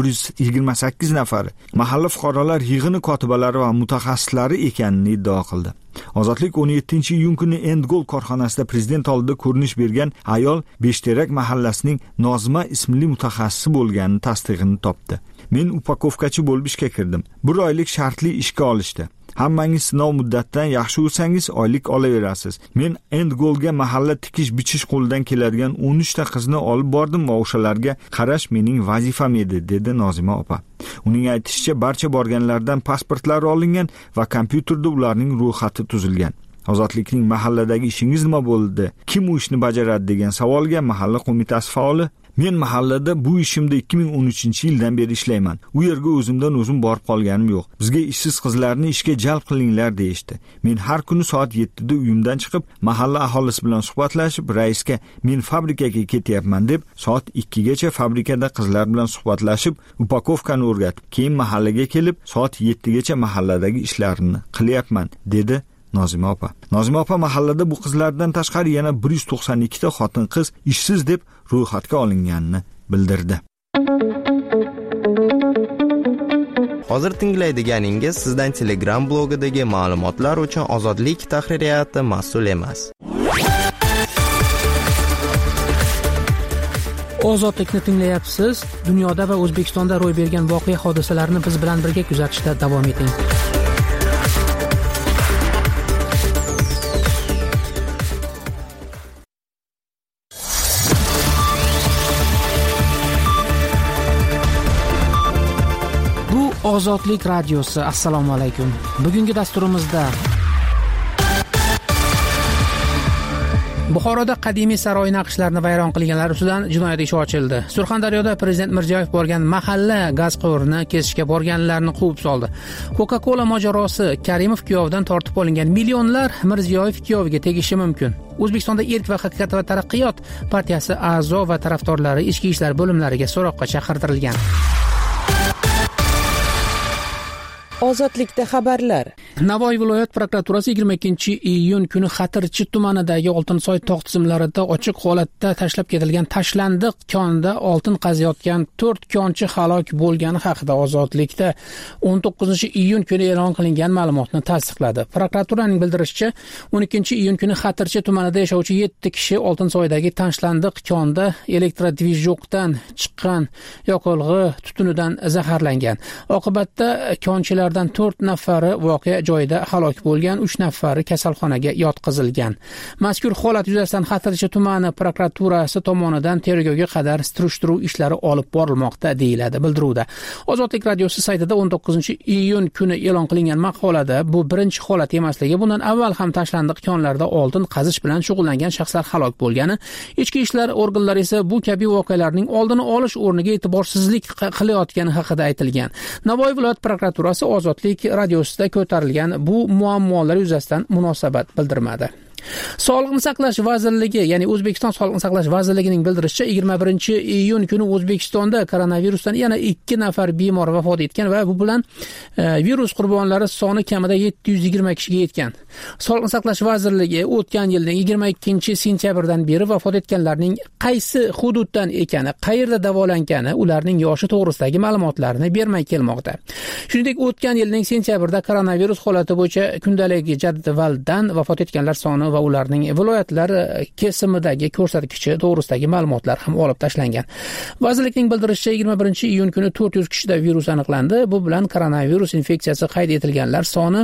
128 nafari mahalla fuqarolar yig'ini kotibalari va mutaxassislari ekanini iddao qildi. Ozodlik 17-iyun kuni Endgold korxonasida prezident oldida ko'rinish bergan ayol Beshterak mahallasining Nozima ismli mutaxassisi bo'lganini tasdig'ini topdi. Men upakovkachi bo'lib ishga kirdim. 1 oylik shartli ishga olishdi. Hammangiz sinov muddatidan yaxshi o'tsangiz oylik olaverasiz. Men Endgoldga mahalla tikish bichish qo'lidan keladigan 13 ta qizni olib bordim va o'shalarga qarash mening vazifam edi, dedi Nozima opa. Uning aytishicha, barcha borganlardan pasportlari olingan va kompyuterda ularning ro'yxati tuzilgan. Ozodlikning mahalladagi ishingiz nima bo'ldi? Kim u ishni bajaradi degan savolga mahalla qo'mitasi faoli: men mahallada bu ishimda 2013-yildan beri ishlayman. U yerga o'zimdan o'zim borib qolganim yo'q. Bizga ishsiz qizlarni ishga jalb qilinglar deyishdi. Men har kuni soat 7da uyimdan chiqib, mahalla aholisi bilan suhbatlashib, raisga men fabrikaga ketyapman deb, soat 2gacha fabrikada qizlar bilan suhbatlashib, upakovkani o'rgatib, keyin mahallaga kelib, soat 7gacha mahalladagi ishlarimni qilyapman, dedi Nozima opa. Nozima opa mahallada bu qizlardan tashqari yana 192 ta xotin-qiz ishsiz deb ro'yxatga olinganini bildirdi. Hozir tinglaydiganingiz sizdan Telegram blogidagi ma'lumotlar uchun Ozodlik tahririyati mas'ul emas. Ozodlikni tinglayapsiz. Dunyoda va O'zbekistonda ro'y bergan voqea hodisalarni biz bilan birga kuzatishda davom eting. Bu Ozodlik radiosi. Assalomu alaykum. Bugungi dasturimizda Buxoroda qadimiy saroy naqshlarini vayron qilganlar ustidan jinoyat ishi ochildi. Surxondaryoda Prezident Mirziyoyev borgan mahalla gaz quvurini kesishga borganlarni quvib soldi. Coca-Cola mojarosi: Karimov kuyovidan tortib olingan millionlar Mirziyoyev kuyoviga tegishi mumkin. O'zbekistonda Erk va haqiqat va taraqqiyot partiyasi a'zo va tarafdorlari ichki ishlar bo'limlariga so'roqqa chaqirtirilgan. Ozodlikda xabarlar. Navoiy viloyat prokuraturasi 22-iyun kuni Xatirchi tumanidagi Oltinsoy tog' tizimlarida ochiq holatda tashlab ketilgan tashlandiq konda oltin qaziyotgan 4 konchi halok bo'lgani haqida Ozodlikda 19-iyun kuni e'lon qilingan ma'lumotni tasdiqladi. Prokuraturaning bildirishicha, 12-iyun kuni Xatirchi tumanida yashovchi 7 kishi Oltinsoydagi tashlandiq konda elektrodvijokdan chiqqan yoqilg'i tutunidan zaharlangan. Oqibatda konchilar 4 nafari voqea joyida halok bo'lgan, 3 nafari kasalxonaga yotqizilgan. Mazkur holat yuzasidan Xatirchi tumani prokuraturasi tomonidan tergovga qadar surishtiruv ishlari olib borilmoqda deyiladi bildiruvda. Ozodlik radiosi saytida 19-iyun kuni e'lon qilingan maqolada bu birinchi holat emasligi, bundan avval ham tashlandiq konlarda oltin qazish bilan shug'ullangan shaxslar halok bo'lgani, ichki ishlar organlari esa bu kabi voqealarning oldini olish o'rniga e'tiborsizlik qilayotgani haqida aytilgan. Navoiy viloyat prokuraturasi Ozodlik radiosida ko'tarilgan bu muammolar yuzasidan munosabat bildirmadi. Sog'liqni saqlash vazirligi, ya'ni O'zbekiston Sog'liqni saqlash vazirligining bildirishicha, 21-iyun kuni O'zbekistonda koronavirusdan yana 2 nafar bemor vafot etgan va bu bilan virus qurbonlari soni kamida 720 kishiga yetgan. Sog'liqni saqlash vazirligi o'tgan yilning 22-sentyabrdan beri vafot etganlarning qaysi hududdan ekani, qayerda davolangani, ularning yoshi to'g'risidagi ma'lumotlarni bermay kelmoqda. Shuningdek, o'tgan yilning sentyabrda koronavirus holati bo'yicha kundalik jadvaldan vafot etganlar soni va ularning viloyatlar kesimidagi ko'rsatkichi to'g'risidagi ma'lumotlar ham olib tashlangan. Vazirlikning bildirishicha, 21-iyun kuni 400 kishida virus aniqlandi. Bu bilan koronavirus infeksiyasi qayd etilganlar soni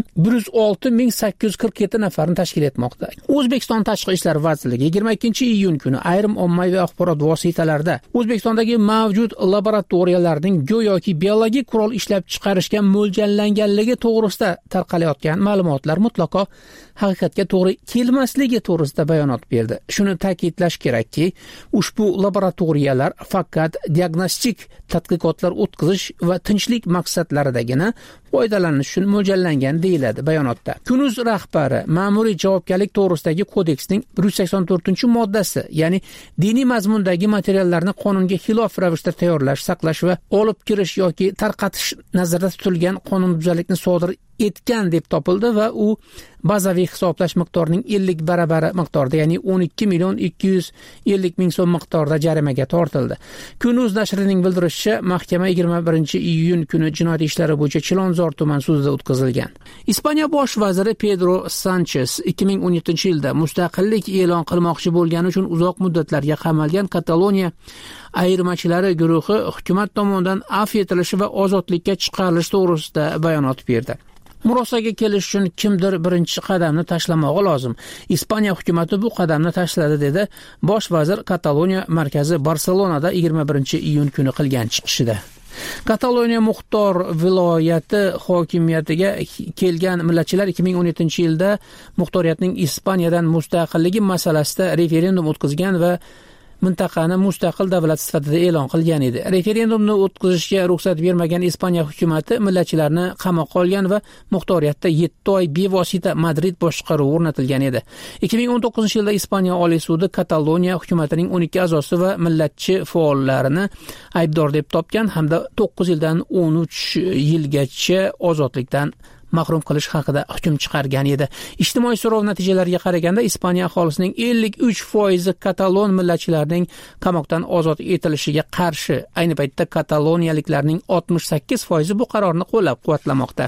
106.847 nafarni tashkil etmoqda. O'zbekiston Tashqi ishlar vazirligi 22-iyun kuni ayrim ommaviy axborot vositalarida O'zbekistondagi mavjud laboratoriyalarning go'yoki biologik qurol ishlab chiqarishga mo'ljallanganligi to'g'risida tarqalayotgan ma'lumotlar mutlaqo haqiqatga to'g'ri kelmasligi to'g'risida bayonot berdi. Shuni ta'kidlash kerakki, ushbu laboratoriyalar faqat diagnostik tadqiqotlar o'tkazish va tinchlik maqsadlaridagina foydalanish uchun mo'ljallangan deyiladi bayonotda. Kunuz rahbari ma'muriy javobgarlik to'g'risidagi kodeksning 184-moddasi, ya'ni diniy mazmundagi materiallarni qonunga xilof ravishda tayyorlash, saqlash va olib kirish yoki tarqatish nazarda tutilgan qonunbuzarlikni sodir etgan deb topildi va u bazaviy hisoblash miqdorining 50 barabari miqdorda, ya'ni 12.250.000 so'm miqdorida jarimaga tortildi. Kunuz nashrining bildirishicha, mahkama 21-iyun kuni jinoyat ishlari bo'yicha Chilonzor tuman sudida o'tkazilgan. Ispaniya bosh vaziri Pedro Sanchez 2017-yilda mustaqillik e'lon qilmoqchi bo'lgani uchun uzoq muddatlarga qamalgan Kataloniya ayirmachilari guruhi hukumat tomonidan afv etilishi va ozodlikka chiqarilishi to'g'risida bayonot berdi. Murosaga kelish uchun kimdir birinchi qadamni tashlamog'i lozim. Ispaniya hukumatı bu qadamni tashladi, dedi bosh vazir Kataloniya markazi Barselonada 21-iyun kuni qilgan chiqishida. Kataloniya muxtor viloyati hokimiyatiga kelgan millatchilar 2017-yilda muxtoriyatning Ispaniyadan mustaqilligi masalasida referendum o'tkazgan va mintaqani mustaqil davlat sifatida e'lon qilgan edi. Referendumni o'tkazishga ruxsat bermagan Ispaniya hukumatı millatchilarni qamoqqa olgan va muxtoriyatda 7 oy bevosita Madrid boshqaruvi o'rnatilgan edi. 2019-yilda Ispaniya Oliy sudi Kataloniya hukumatining 12 a'zosi va millatchi faollarini aybdor deb topgan hamda 9 yildan 13 yilgacha ozodlikdan mahrum qilish haqida hukm chiqargan edi. Ijtimoiy so'rov natijalariga qaraganda Ispaniya aholisining 53% Katalon millatchilarining qamoqdan ozod etilishiga qarshi, ayni paytda kataloniyaliklarning 68% bu qarorni qo'llab-quvvatlamoqda.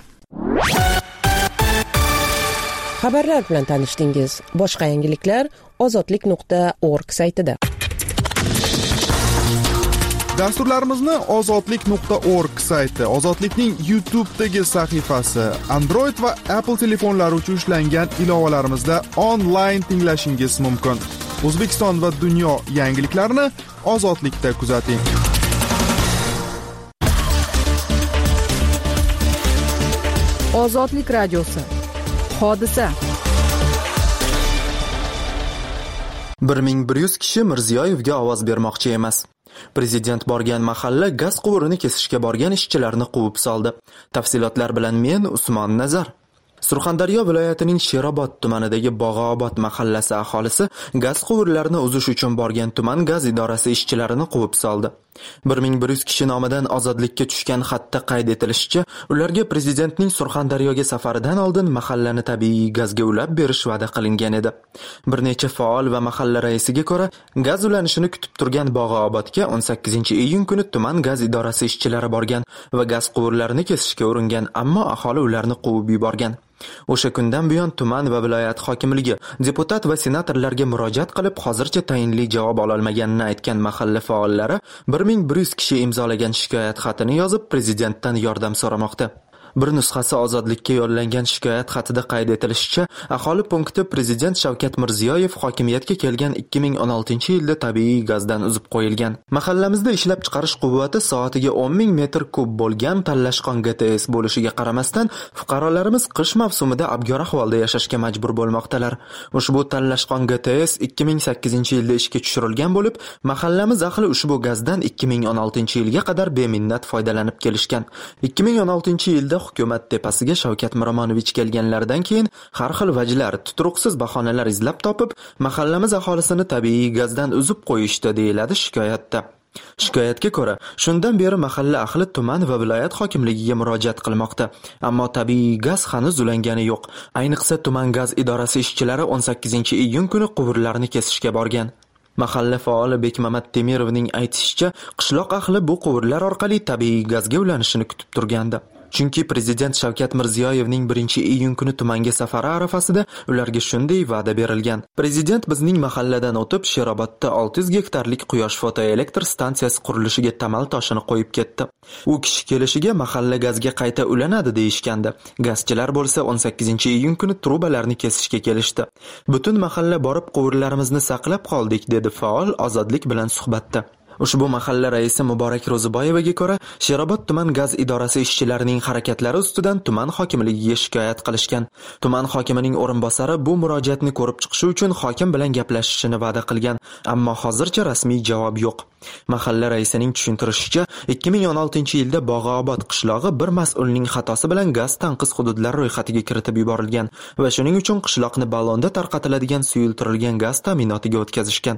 Xabarlar bilan tanishdingiz. Boshqa yangiliklar ozodlik.org saytida. Dasturlarimizni ozodlik.org sayti, Ozodlikning YouTube'dagi sahifasi, Android va Apple telefonlari uchun ishlangan ilovalarimizda onlayn tinglashingiz mumkin. O'zbekiston va dunyo yangiliklarini Ozodlikda kuzating. Ozodlik radiosi. Hodisa. 1100 kishi Mirziyoyevga ovoz bermoqchi emas. Prezident borgan mahalla gaz quvurini kesishga borgan ishchilarni quvib soldi. Tafsilotlar bilan men Usmon Nazar. Surxondaryo viloyatining Sherobod tumanidagi Bog'obod mahallasi aholisi gaz quvurlarini uzish uchun borgan tuman gaz idorasi ishchilarini quvib soldi. 1100 kishi nomidan ozodlikka tushgan xatda qayd etilishicha, ularga prezidentning Surxondaryoga safaridan oldin mahallani tabiiy gazga ulab berish va'da qilingan edi. Bir necha faol va mahalla raisiga ko'ra, gaz ulanishini kutib turgan Bog'obodga 18-iyun kuni tuman gaz idorasi ishchilari borgan va gaz quvurlarini kesishga uringan, ammo aholi ularni quvib yuborgan. O'sha kundan buyon tuman va viloyat hokimligi deputat va senatorlarga murojaat qilib, hozircha tayinli javob ololmaganini aytgan mahalla faollari 1100 kishi imzolagan shikoyat xatini yozib prezidentdan yordam so'ramoqda. Bir nusxasi ozodlikka yo'llangan shikoyat xatida qayd etilishicha, aholi punkti prezident Shavkat Mirziyoyev hokimiyatga kelgan 2016-yilda tabiiy gazdan uzib qo'yilgan. Mahallamizda ishlab chiqarish quvvati soatiga 10,000 metr kub bo'lgan Tallashqon GTS bo'lishiga qaramasdan, fuqarolarimiz qish mavsumida abgor ahvolda yashashga majbur bo'lmoqdalar. Ushbu Tallashqon GTS 2008-yilda ishga tushirilgan bo'lib, mahallamiz ahli ushbu gazdan 2016-yilga qadar beminnat foydalanib kelishgan. 2016-yilda hukumat tepasiga Shavkat Miromonovich kelganlaridan keyin har xil vajlar, tuturuqsiz bahonalar izlab topib, mahallamiz aholisini tabiiy gazdan uzib qo'yishdi, deyiladi shikoyatda. Shikoyatga ko'ra, shundan beri mahalla ahli tuman va viloyat hokimligiga murojaat qilmoqda, ammo tabiiy gaz hanuz ulangani yo'q. Ayniqsa tuman gaz idorasi ishchilari 18-iyun kuni quvurlarni kesishga borgan. Mahalla faoli Bekmamat Temirovning aytishicha, qishloq ahli bu quvurlar orqali tabiiy gazga ulanishini kutib turgandi. Chunki prezident Shavkat Mirziyoyevning 1-iyun kuni tumanga safari arafasida ularga shunday va'da berilgan. Prezident bizning mahalladan o'tib Sherobodda 600 gektarlik quyosh fotoelektr stansiyasi qurilishiga tamal toshini qo'yib ketdi. U kishi kelishiga mahalla gazga qayta ulanadi deyishgandi. Gazchilar bo'lsa 18-iyun kuni trubalarni kesishga kelishdi. Butun mahalla borib quvurlarimizni saqlab qoldik, dedi faol Ozodlik bilan suhbatda. Ushbu mahalla raisi Muborak Ro'ziboyevaga ko'ra, Sherobod tuman gaz idorasi ishchilarining harakatlari ustidan tuman hokimligiga shikoyat qilishgan. Tuman hokimining o'rinbosari bu murojaatni ko'rib chiqishi uchun hokim bilan gaplashishini va'da qilgan, ammo hozircha rasmiy javob yo'q. Mahalla raisining tushuntirishicha, 2016-yilda Bog'obod qishlog'i bir mas'ulning xatosi bilan gaz tanqis hududlar ro'yxatiga kiritib yuborilgan va shuning uchun qishloqni ballonda tarqatiladigan suyultirilgan gaz ta'minotiga o'tkazishgan.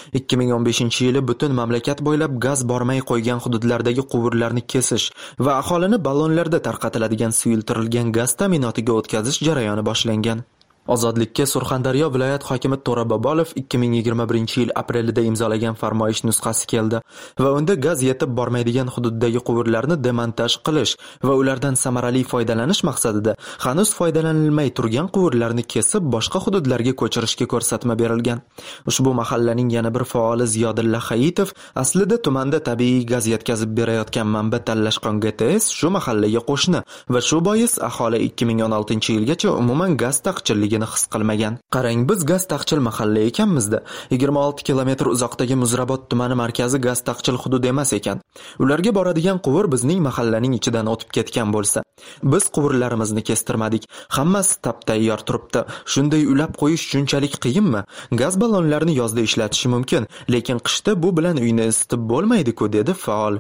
2015-yili butun mamlakat bo'ylab gaz bormay qo'ygan hududlardagi quvurlarni kesish va aholini ballonlarda tarqatiladigan suyultirilgan gaz ta'minotiga o'tkazish jarayoni boshlangan. Ozodlikka Surxondaryo viloyat hokimi To'ra Bobolov 2021-yil aprelida imzolagan farmoyish nusxasi keldi va unda gaz yetib bormaydigan hududdagi quvurlarni demontaj qilish va ulardan samarali foydalanish maqsadida hanuz foydalanilmay turgan quvurlarni kesib boshqa hududlarga ko'chirishga ko'rsatma berilgan. Ushbu mahallaning yana bir faoli Ziyodilla Hayitov aslida tumanda tabiiy gaz yetkazib berayotgan manba Tallashqon GTS shu mahallaga qo'shni va shu bois aholi 2016-yilgacha umuman gaz taqchilligini his qilmagan. Qarang, biz gaz taqchil mahalla ekanmizda. 26 kilometr uzoqdagi Muzrabot tumani markazi gaz taqchil hudud emas ekan. Ularga boradigan quvur bizning mahallaning ichidan o'tib ketgan bo'lsa, biz quvurlarimizni kestirmadik. Hammasi tap-tayyor turibdi. Shunday ulab qo'yish shunchalik qiyinmi? Gaz ballonlarini yozda ishlatish mumkin, lekin qishda bu bilan uyni isitib bo'lmaydi-ku, dedi faol.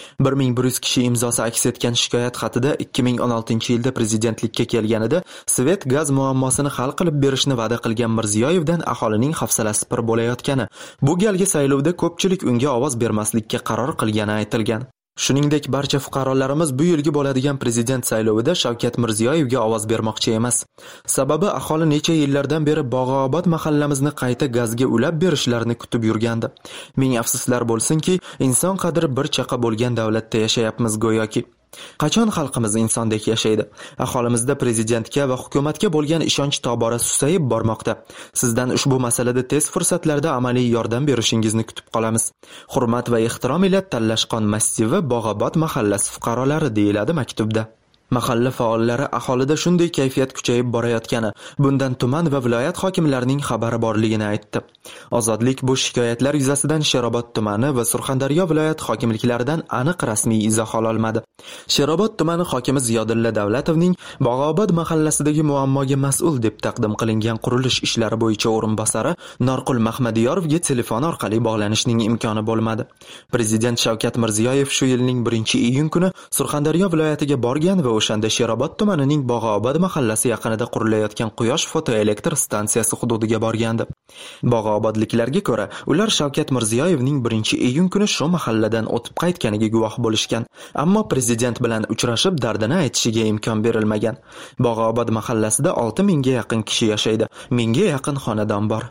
1100 kishi imzosi aks etgan shikoyat xatida 2016-yilda prezidentlikka kelganida Svet gaz muammosini hal qilib berishni va'da qilgan Mirziyoyevdan aholining hafsalasi pir bo'layotgani, bu galgi saylovda ko'pchilik unga ovoz bermaslikka qaror qilgani aytilgan. Shuningdek, barcha fuqarolarimiz bu yilgi bo'ladigan prezident saylovida Shavkat Mirziyoyevga ovoz bermoqchi emas. Sababi aholi necha yillardan beri Bog'obod mahallamizni qayta gazga ulab berishlarini kutib yurgandi. Ming afsuslar bo'lsinki, inson qadri bir chaqa bo'lgan davlatda yashayapmiz go'yoki. Qachon xalqimiz insondek yashaydi? Aholimizda prezidentga va hukumatga bo'lgan ishonch tobora susayib bormoqda. Sizdan ushbu masalada tez fursatlarda amaliy yordam berishingizni kutib qolamiz. Hurmat va ehtirom ila Tallashqon massivi Bog'obod mahallasi fuqarolari, deyiladi maktubda. Mahalla faollari aholida shunday kayfiyat kuchayib borayotgani, bundan tuman va viloyat hokimlarining xabari borligini aytdi. Ozodlik bu shikoyatlar yuzasidan Sherobod tumani va Surxondaryo viloyat hokimliklaridan aniq rasmiy izoh ololmadi. Sherobod tumani hokimi Ziyodulla Davlatovning Bog'obod mahallasidagi muammoga mas'ul deb taqdim qilingan qurilish ishlari bo'yicha o'rinbosari Norqul Mahmadiyorovga telefon orqali bog'lanishning imkoni bo'lmadi. Prezident Shavkat Mirziyoyev shu yilning 1-iyun kuni Surxondaryo viloyatiga borgan va o'shanda Sherobod tumanining Bog'obod mahallasi yaqinida qurilayotgan quyosh fotoelektr stansiyasi hududiga borgandi. Bog'obodliklarga ko'ra, ular Shavkat Mirziyoyevning 1-iyun kuni shu mahalladan o'tib qaytganiga guvoh bo'lishgan, ammo prezident bilan uchrashib dardini aytishiga imkon berilmagan. Bog'obod mahallasida 6000 ga yaqin kishi yashaydi, 1000 ga yaqin xonadon bor.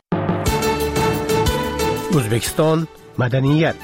O'zbekiston madaniyat.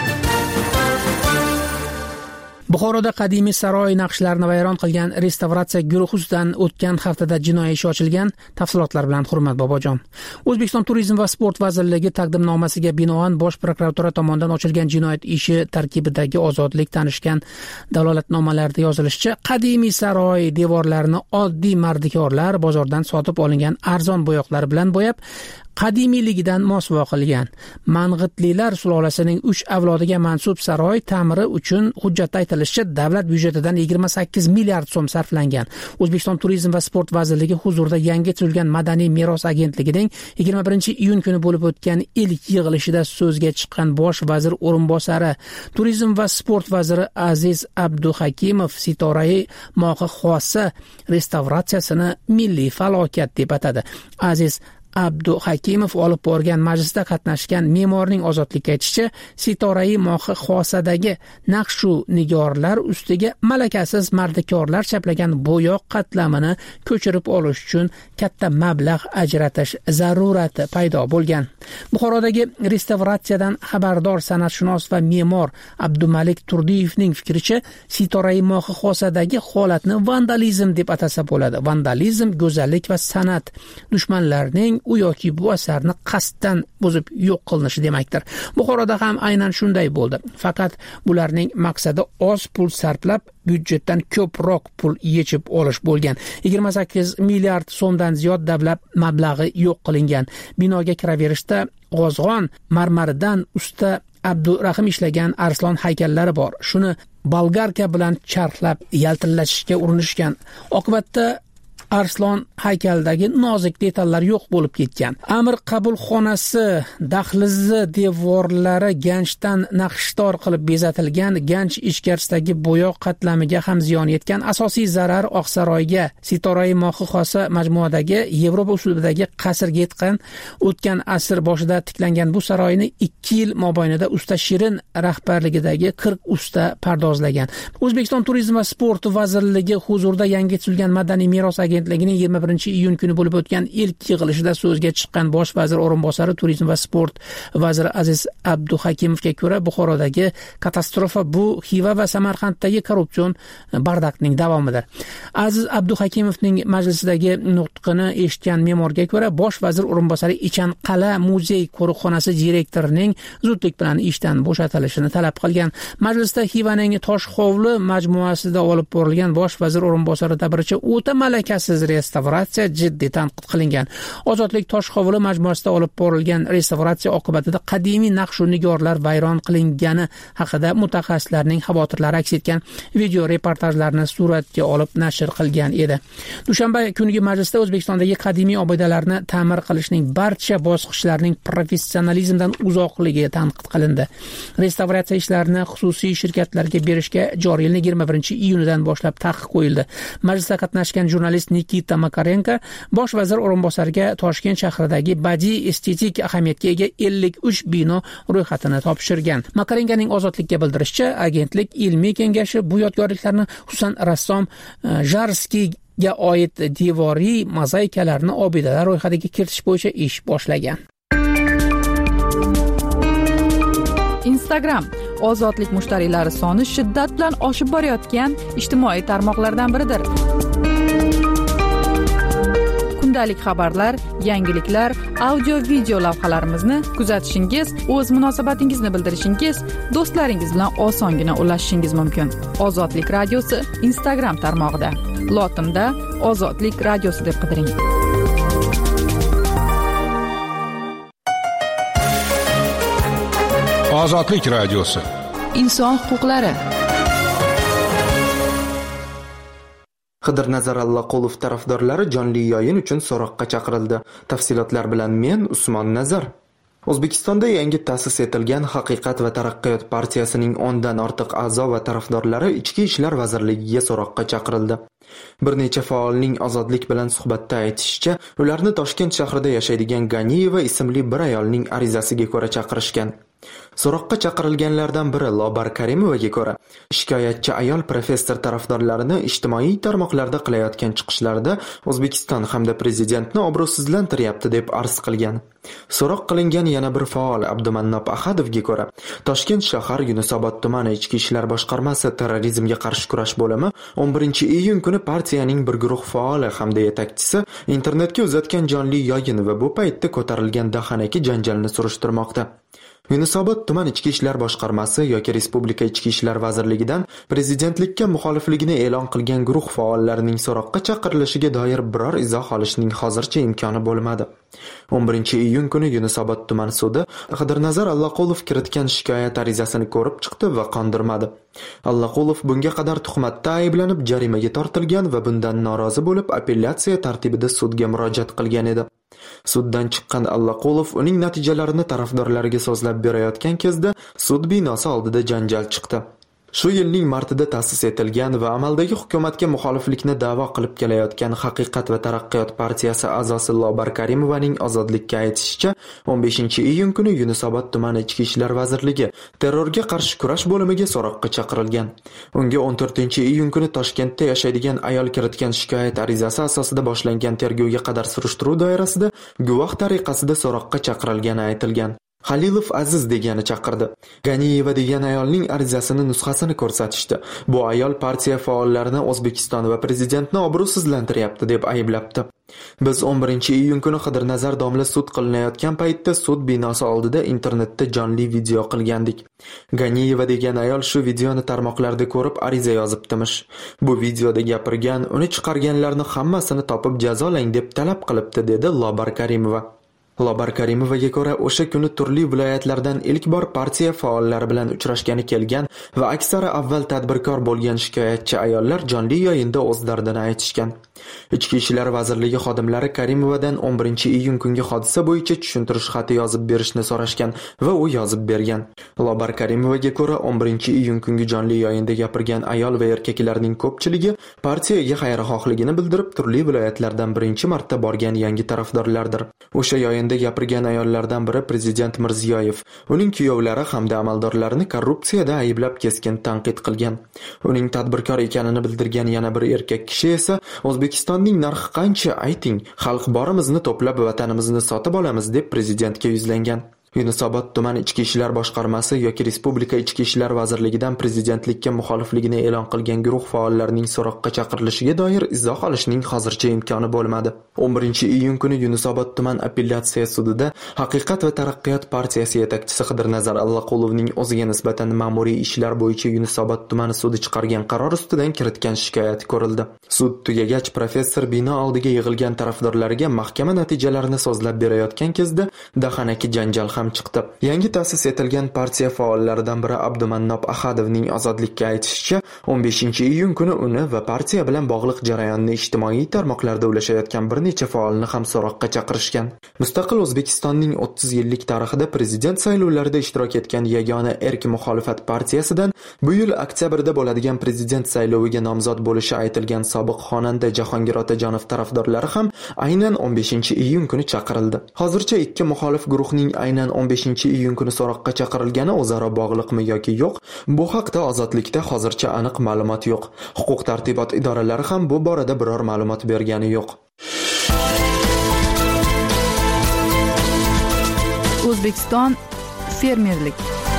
Buxoroda qadimiy saroy naqshlarini vayron qilgan restavratsiya guruhi ustidan o'tgan haftada jinoiy ish ochilgan. Tafsilotlar bilan Hurmat Bobojon. O'zbekiston Turizm va sport vazirligi taqdimnomasiga binoan Bosh prokuratura tomonidan ochilgan jinoyat ishi tarkibidagi ozodlik tanishgan dalolatnomalarda yozilishicha, qadimiy saroy devorlarini oddiy mardikorlar bozordan sotib olingan arzon bo'yoqlar bilan bo'yab, qadimiyligidan mosuvo qilgan. Mang'itlilar sulolasining 3 avlodiga mansub saroy ta'miri uchun hujjatda aytilishicha davlat byudjetidan 28 milliard so'm sarflangan. O'zbekiston Turizm va sport vazirligi huzurida yangi tuzilgan Madaniy meros agentligining 21-iyun kuni bo'lib o'tgan ilk yig'ilishida so'zga chiqqan bosh vazir o'rinbosari, Turizm va sport vaziri Aziz Abduhakimov Sitorai Mohi Xosa restavratsiyasini milliy falokat deb atadi. Aziz Abduhakimov olib borgan majlisda qatnashgan me'morning ozodlikka aytishicha, Sitorai Mohi Xosadagi naqshu nigorlar ustiga malakasiz mardikorlar chaplagan bo'yoq qatlamini ko'chirib olish uchun katta mablag' ajratish zarurati paydo bo'lgan. Buxorodagi restavratsiyadan xabardor san'atshunos va me'mor Abdumalik Turdiyevning fikricha, Sitorai Mohi Xosadagi holatni vandalizm deb atasa bo'ladi. Vandalizm go'zallik va san'at dushmanlarining u yoki bu asarni qasddan buzib yo'q qilinishi demakdir. Buxoroda ham aynan shunday bo'ldi. Faqat bularning maqsadi oz pul sarflab byudjetdan ko'proq pul yechib olish bo'lgan. 28 milliard so'mdan ziyod davlat mablag'i yo'q qilingan. Binoga kiraverishda g'ozg'on marmaridan usta Abdurahim ishlagan arslon haykallari bor. Shuni bolgarka bilan charxlab yaltillashishga urinishgan. Oqibatda arslon haykaldagi nozik detallar yo'q bo'lib ketgan. Amir qabulxonasi dahlizi devorlari ganchdan naqshdor qilib bezatilgan. Ganch ichkarisidagi bo'yoq qatlamiga ham ziyon yetgan. Asosiy zarar Oqsaroyga, Sitorai Mohi Xosa majmuadagi Yevropa usulidagi qasrga yetgan. O'tgan asr boshida tiklangan bu saroyni 2 yil mobaynida usta Shirin rahbarligidagi 40 usta pardozlagan. O'zbekiston Turizm va sport vazirligi huzurida yangi tuzilgan Madaniy meros agentligining 21-iyun kuni bo'lib o'tgan ilk yig'ilishida so'zga chiqqan bosh vazir o'rinbosari Turizm va sport vaziri Aziz Abduhakimovga ko'ra, Buxorodagi katastrofa bu Xiva va Samarqanddagi korrupsion bardaqning davomidir. Aziz Abduhakimovning majlisidagi nutqini eshitgan me'morga ko'ra, bosh vazir o'rinbosari Ichan Qala muzey qo'riqxonasi direktorining zudlik bilan ishdan bo'shatilishini talab qilgan. Majlisda Xivaning Toshhovli majmuasida olib borilgan bosh vazir o'rinbosari ta'biricha o'ta malakasiz restavratsiya jiddiy tanqid qilingan. Ozodlik Toshhovli majmuasida olib borilgan restavratsiya oqibatida qadimiy naqshu nigorlar vayron qilingani haqida mutaxassislarning xavotirlari aks etgan video reportajlarni suratga olib nashr qilgan edi. Dushanba kungi majlisda O'zbekistondagi qadimiy obidalarni ta'mir qilishning barcha bosqichlarining professionalizmdan uzoqligi tanqid qilindi. Restavratsiya ishlarini xususiy shirkatlarga berishga joriy yilning 21-iyunidan boshlab taqiq qo'yildi. Majlisda qatnashgan jurnalist Nikita Makarenko bosh vazir o'rinbosariga Toshkent shahridagi badiiy estetik ahamiyatga ega 53 bino ro'yxatini topshirgan. Makarenkoning Ozodlikka bildirishicha, agentlik ilmiy kengashi bu yodgorliklarni, xususan rassom Jarskiyga oid devoriy mozaikalarni obidalar ro'yxatiga kiritish bo'yicha ish boshlagan. Instagram ozodlik mushtariylari soni shiddat bilan oshib borayotgan ijtimoiy tarmoqlardan biridir. Kundalik xabarlar, yangiliklar, audio-video lavhalarimizni kuzatishingiz, o'z munosabatingizni bildirishingiz, do'stlaringiz bilan osongina ulashishingiz mumkin. Ozodlik radiosi Instagram tarmog'ida. Lotinda Ozodlik radiosi deb qidiring. Ozodlik radiosi. Inson huquqlari. Qidirnazar Allaqulov tarafdorlari jonli yo'yin uchun so'roqqa chaqirildi. Tafsilotlar bilan men Usmon Nazar. O'zbekistonda yangi ta'sis etilgan Haqiqat va taraqqiyot partiyasining 10 dan ortiq a'zo va tarafdorlari Ichki ishlar vazirligiga so'roqqa chaqirildi. Bir necha faolning Ozodlik bilan suhbatda aytishicha, ularni Toshkent shahrida yashaydigan Ganiyeva ismli bir ayolning arizasiga ko'ra chaqirishgan. So'roqqa chaqirilganlardan biri Lobar Karimovaga ko'ra, shikoyatchi ayol professor tarafdorlarini ijtimoiy tarmoqlarda qilayotgan chiqishlarida O'zbekiston hamda prezidentni obro'sizlantiryapti deb arz qilgan. So'roq qilingan yana bir faol Abdumannob Ahadovga ko'ra, Toshkent shahar Yunusobod tumani Ichki ishlar boshqarmasi terrorizmga qarshi kurash bo'limi 11-iyun kuni partiyaning bir guruh faoli hamda yetakchisi internetga uzatgan jonli yo'yin va bu paytda ko'tarilgan dahanaki janjalni surishtirmoqda. Yunusobod tuman Ichki ishlar boshqarmasi yoki Respublika Ichki ishlar vazirligidan prezidentlikka muxolifligini e'lon qilgan guruh faollarining so'roqqa chaqirilishiga doir biror izoh olishning hozircha imkoni bo'lmadi. 11-iyun kuni Yunusobod tuman sudi Qidirnazar Allaqulov kiritgan shikoyat arizasini ko'rib chiqdi va qondirmadi. Allaqulov bunga qadar tuhmatda ayblanib jarimaga tortilgan va bundan norozi bo'lib apellyatsiya tartibida sudga murojaat qilgan edi. Suddan chiqqan Allaqulov uning natijalarini tarafdorlariga so'zlab berayotgan kezda sud binosi oldida janjal chiqdi. Shu yilning martida ta'sis etilgan va amaldagi hukumatga muxoliflikni da'vo qilib kelayotgan Haqiqat va taraqqiyot partiyasi a'zosi Lobar Karimovaning Ozodlikka aytishicha, 15-iyun kuni Yunusobod tumani Ichki ishlar vazirligi terrorga qarshi kurash bo'limiga so'roqqa chaqirilgan. Unga 14-iyun kuni Toshkentda yashaydigan ayol kiritgan shikoyat arizasi asosida boshlangan tergovga qadar surishtiruv doirasida guvoh tariqasida so'roqqa chaqirilgani aytilgan. Halilov Aziz degani chaqirdi. Ganiyeva degan ayolning arizasini nusxasini ko'rsatishdi. Bu ayol partiya faollarini O'zbekiston va prezidentni obro'sizlantiryapti deb ayblabdi. Biz 11-iyun kuni Qidirnazar domla sud qilinayotgan paytda sud binosi oldida internetda jonli video qilgandik. Ganiyeva degan ayol shu videoni tarmoqlarda ko'rib ariza yozibdimish. Bu videoda gapirgan, uni chiqarganlarni hammasini topib jazolang deb talab qilibdi, dedi Lobar Karimova. Lobar Karimovaga ko'ra, o'sha kuni turli viloyatlardan ilk bor partiya faollari bilan uchrashgani kelgan va aksari avval tadbirkor bo'lgan shikoyatchi ayollar jonli yo'yinda o'z dardini aytishgan. Ichki ishlar vazirligi xodimlari Karimovadan 11-iyun kungi hodisa bo'yicha tushuntirish xati yozib berishni so'rashgan va u yozib bergan. Lobar Karimovaga ko'ra, 11-iyun kungi jonli yo'yinda gapirgan ayol va erkaklarning ko'pchiligi partiyaga xayrixohligini bildirib, turli viloyatlardan birinchi marta borgan yangi tarafdorlardir. O'sha yo'yinda gapirgan ayollardan biri prezident Mirziyoyev, uning kuyovlari hamda amaldorlarini korrupsiyada ayblab keskin tanqid qilgan. Uning tadbirkor ekanini bildirgan yana bir erkak kishi esa O'zbekistonning narxi qancha ayting, xalq borimizni to'plab vatanimizni sotib olamiz deb prezidentga yuzlangan. Yunusobod tuman Ichki ishlar boshqarmasi yoki Respublika Ichki ishlar vazirligidan prezidentlikka muxolifligini e'lon qilgan guruh faollarining so'roqqa chaqirilishiga doir izoh olishning hozircha imkoni bo'lmadi. 11-iyun kuni Yunusobod tuman apellyatsiya sudida Haqiqat va taraqqiyot partiyasi yetakchisi Qidirnazar Allaqulovning o'ziga nisbatan ma'muriy ishlar bo'yicha Yunusobod tumani sudi chiqargan qaror ustidan kiritgan shikoyat ko'rildi. Sud tugagach, professor bino oldiga yig'ilgan tarafdorlariga mahkama natijalarini so'zlab berayotgan kezda dahanaki janjal ham chiqdi. Yangi ta'sis etilgan partiya faollaridan biri Abdumannob Ahadovning Ozodlikka aytishicha, 15-iyun kuni uni va partiya bilan bog'liq jarayonni ijtimoiy tarmoqlarda ulashayotgan bir necha faolni ham so'roqqa chaqirishgan. Mustaqil O'zbekistonning 30 yillik tarixida prezident saylovlarida ishtirok etgan yagona erk muxolifat partiyasidan bu yil oktyabrda bo'ladigan prezident sayloviga nomzod bo'lishi aytilgan sobiq xonanda Jahongir Otajonov tarafdorlari ham aynan 15-iyun kuni chaqirildi. Hozircha ikki muxolif guruhning aynan 15-iyun kuni so'roqqa chaqirilgani o'zaro bog'liqmi yoki yo'q, bu haqda Ozodlikda hozircha aniq ma'lumot yo'q. Huquq tartibot idoralari ham bu borada biror ma'lumot bergani yo'q. O'zbekiston fermerlik.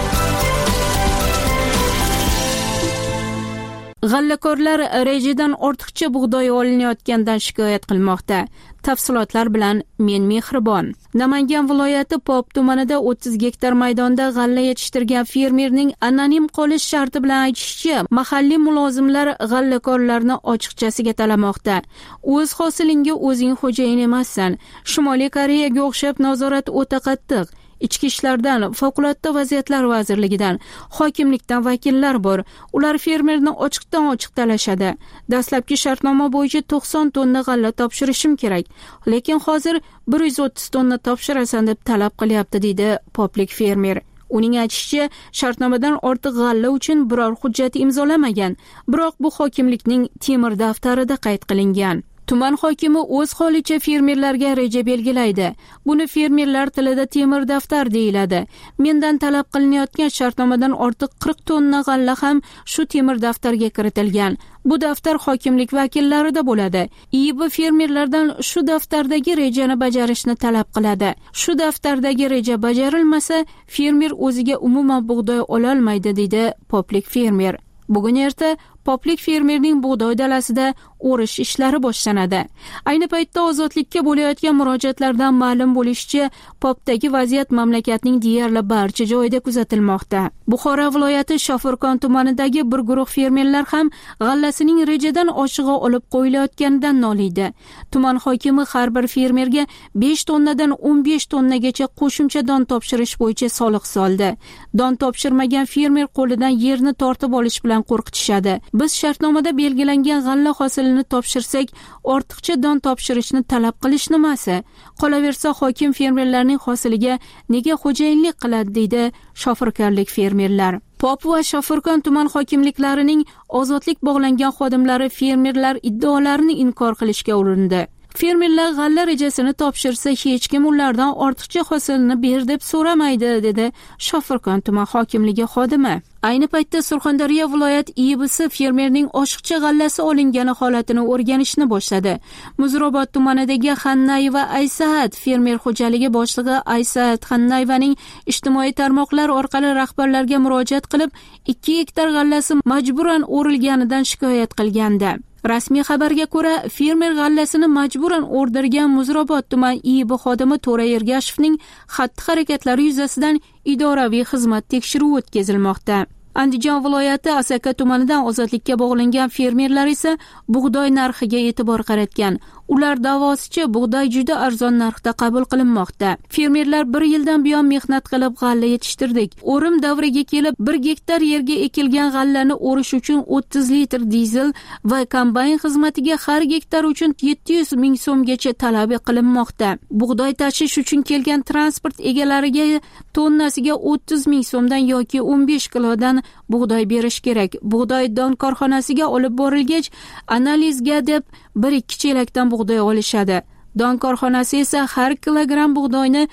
G'allakorlar rejadan ortiqcha bug'doy olinayotgandan shikoyat qilmoqda. Tafsilotlar bilan men Mehribon. Namangan viloyati Pop tumanida 30 gektar maydonda g'alla yetishtirgan fermerning anonim qolish sharti bilan aytishicha, mahalliy mulozimlar g'allakorlarni ochiqchasiga talamoqda. O'z hosilingga o'zing xo'jayin emassan. Shimoliy Koreyaga o'xshab nazorat o'ta qattiq. Ichki ishlardan, favqulodda vaziyatlar vazirligidan, hokimlikdan vakillar bor. Ular fermerni ochiqdan-ochiq talashadi. Dastlabki shartnoma bo'yicha 90 tonna g'alla topshirishim kerak, lekin hozir 130 tonna topshirasan deb talab qilyapti, deydi poplik fermer. Uning aytishicha, shartnomadan ortiq g'alla uchun biror hujjat imzolamagan, biroq bu hokimlikning temir daftarida qayd qilingan. Tuman hokimi o'z holicha fermerlarga reja belgilaydi. Buni fermerlar tilida temir daftar deyiladi. Mendan talab qilinayotgan shartnomadan ortiq 40 tonna g'alla ham shu temir daftarga kiritilgan. Bu daftar hokimlik vakillarida bo'ladi. IIB fermerlardan shu daftardagi rejani bajarishni talab qiladi. Shu daftardagi reja bajarilmasa, fermer o'ziga umuman bug'doy ola olmaydi, deydi poplik fermer. Bugun erta poplik fermerning bug'doy dalasida o'rish ishlari boshlanadi. Ayni paytda Ozodlikka bo'layotgan murojaatlardan ma'lum bo'lishicha, popdagi vaziyat mamlakatning deyarli barcha joyida kuzatilmoqda. Buxoro viloyati Shofirkon tumanidagi bir guruh fermerlar ham g'allasining rejadan oshig'i olib qo'yilayotganidan noliydi. Tuman hokimi har bir fermerga 5 tonnadan 15 tonnagacha qo'shimcha don topshirish bo'yicha soliq soldi. Don topshirmagan fermer qo'lidan yerni tortib olish bilan qo'rqitishadi. Biz shartnomada belgilangan g'alla hosilini topshirsak, ortiqcha don topshirishni talab qilish nimasi? Qolaversa, hokim fermerlarning hosiliga nega xo'jayinlik qiladi, deydi shofirkorlik fermerlar. Pop va Shofirkon tuman hokimliklarining ozodlik bog'langan xodimlari fermerlar iddaolarini inkor qilishga urindi. Fermerlar g'alla rejasini topshirsa, hech kim ulardan ortiqcha hosilni ber deb so'ramaydi, dedi Shofirkon tuman hokimligi xodimi. Ayni paytda Surxondaryo viloyat IIBsi fermerning oshiqcha g'allasi olingani holatini o'rganishni boshladi. Muzrobod tumanidagi Xannayeva Aysaat fermer xo'jaligi boshlig'i Aysaat Xannayevaning ijtimoiy tarmoqlar orqali rahbarlarga murojaat qilib, 2 gektar g'allasi majburan o'rilganidan shikoyat qilgandi. Rasmiy xabarga ko'ra, fermer g'allasini majburan o'rdirgan Muzrobod tuman IIB xodimi To'ra Ergashevning xatti-harakatlari yuzasidan idoraviy xizmat tekshiruvi o'tkazilmoqda. Andijon viloyati Asaka tumanidan ozodlikka bog'langan fermerlar esa bug'doy narxiga e'tibor qaratgan. Ular da'vosicha bug'doy juda arzon narxda qabul qilinmoqda. Fermerlar 1 yildan buyon mehnat qilib g'alla yetishtirdik. O'rim davriga kelib 1 gektar yerga ekilgan g'allani o'rish uchun 30 litr dizel va kombayn xizmatiga har gektar uchun 700 ming so'mgacha talab qilinmoqda. Bug'doy tashish uchun kelgan transport egalariga tonnasiga 30 ming so'mdan yoki 15 kilodan bug'doy berish kerak. Bug'doy don korxonasiga olib borilgach, analizga deb 1-2 chelakdan bug'doy olishadi. Don korxonasi esa har kilogramm bug'doyni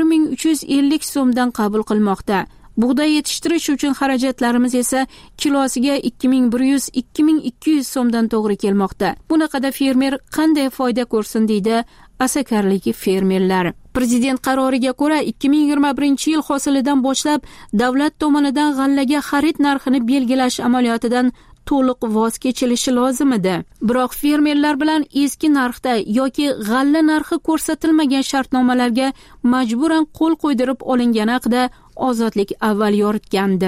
1350 so'mdan qabul qilmoqda. Bug'doy yetishtirish uchun xarajatlarimiz esa kilosiga 2100-2200 so'mdan to'g'ri kelmoqda. Bunaqada fermer qanday foyda ko'rsin, deydi asakarlik fermerlar. Prezident qaroriga ko'ra 2021-yil hosilidan boshlab davlat tomonidan g'allaga xarid narxini belgilash amaliyotidan to'liq voz kechilishi lozim edi. Biroq fermerlar bilan eski narxda yoki g'alla narxi ko'rsatilmagan shartnomalarga majburan qo'l qo'ydirib olingani haqida Ozodlik avval yoritgandi.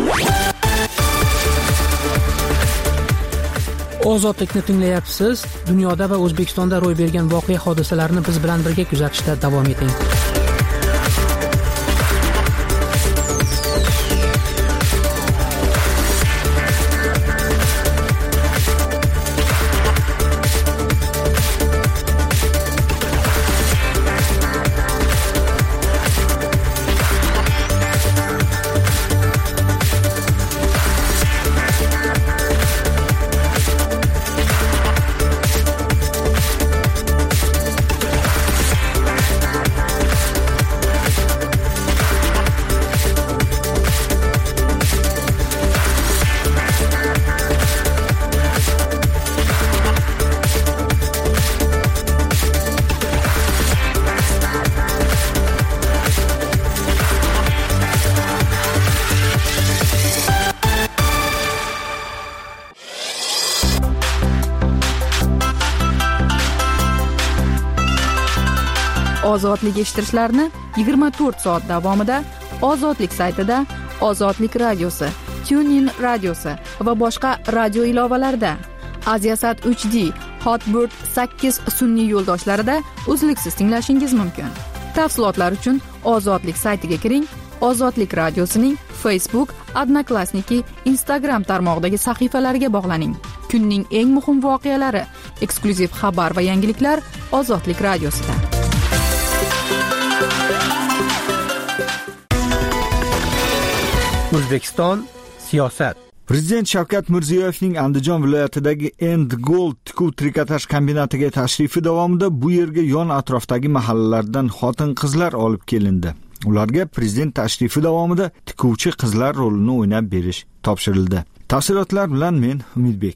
Ozodlikni tinglayapsiz. Dunyoda va O'zbekistonda ro'y bergan voqea hodisalarni biz bilan birga kuzatishda davom eting. ozodlik eshittirishlarini 24 soat davomida Ozodlik saytida, Ozodlik radiosi, TuneIn radiosi va boshqa radio ilovalarida, Aziasat 3D, Hotbird 8 sun'iy yo'ldoshlarida uzluksiz tinglashingiz mumkin. Tafsilotlar uchun Ozodlik saytiga kiring. Ozodlik radiosining Facebook, Odnoklassniki, Instagram tarmog'idagi sahifalariga bog'laning. Kunning eng muhim voqealari, eksklyuziv xabar va yangiliklar Ozodlik radiosida. O'zbekiston siyosat. Prezident Shavkat Mirziyoyevning Andijon viloyatidagi End Gold tikuv trikotaj kombinatiga tashrifi davomida bu yerga yon atrofdagi mahallalardan xotin-qizlar olib kelindi. Ularga prezident tashrifi davomida tikuvchi qizlar rolini o'ynab berish topshirildi. Tafsilotlar bilan men Umidbek.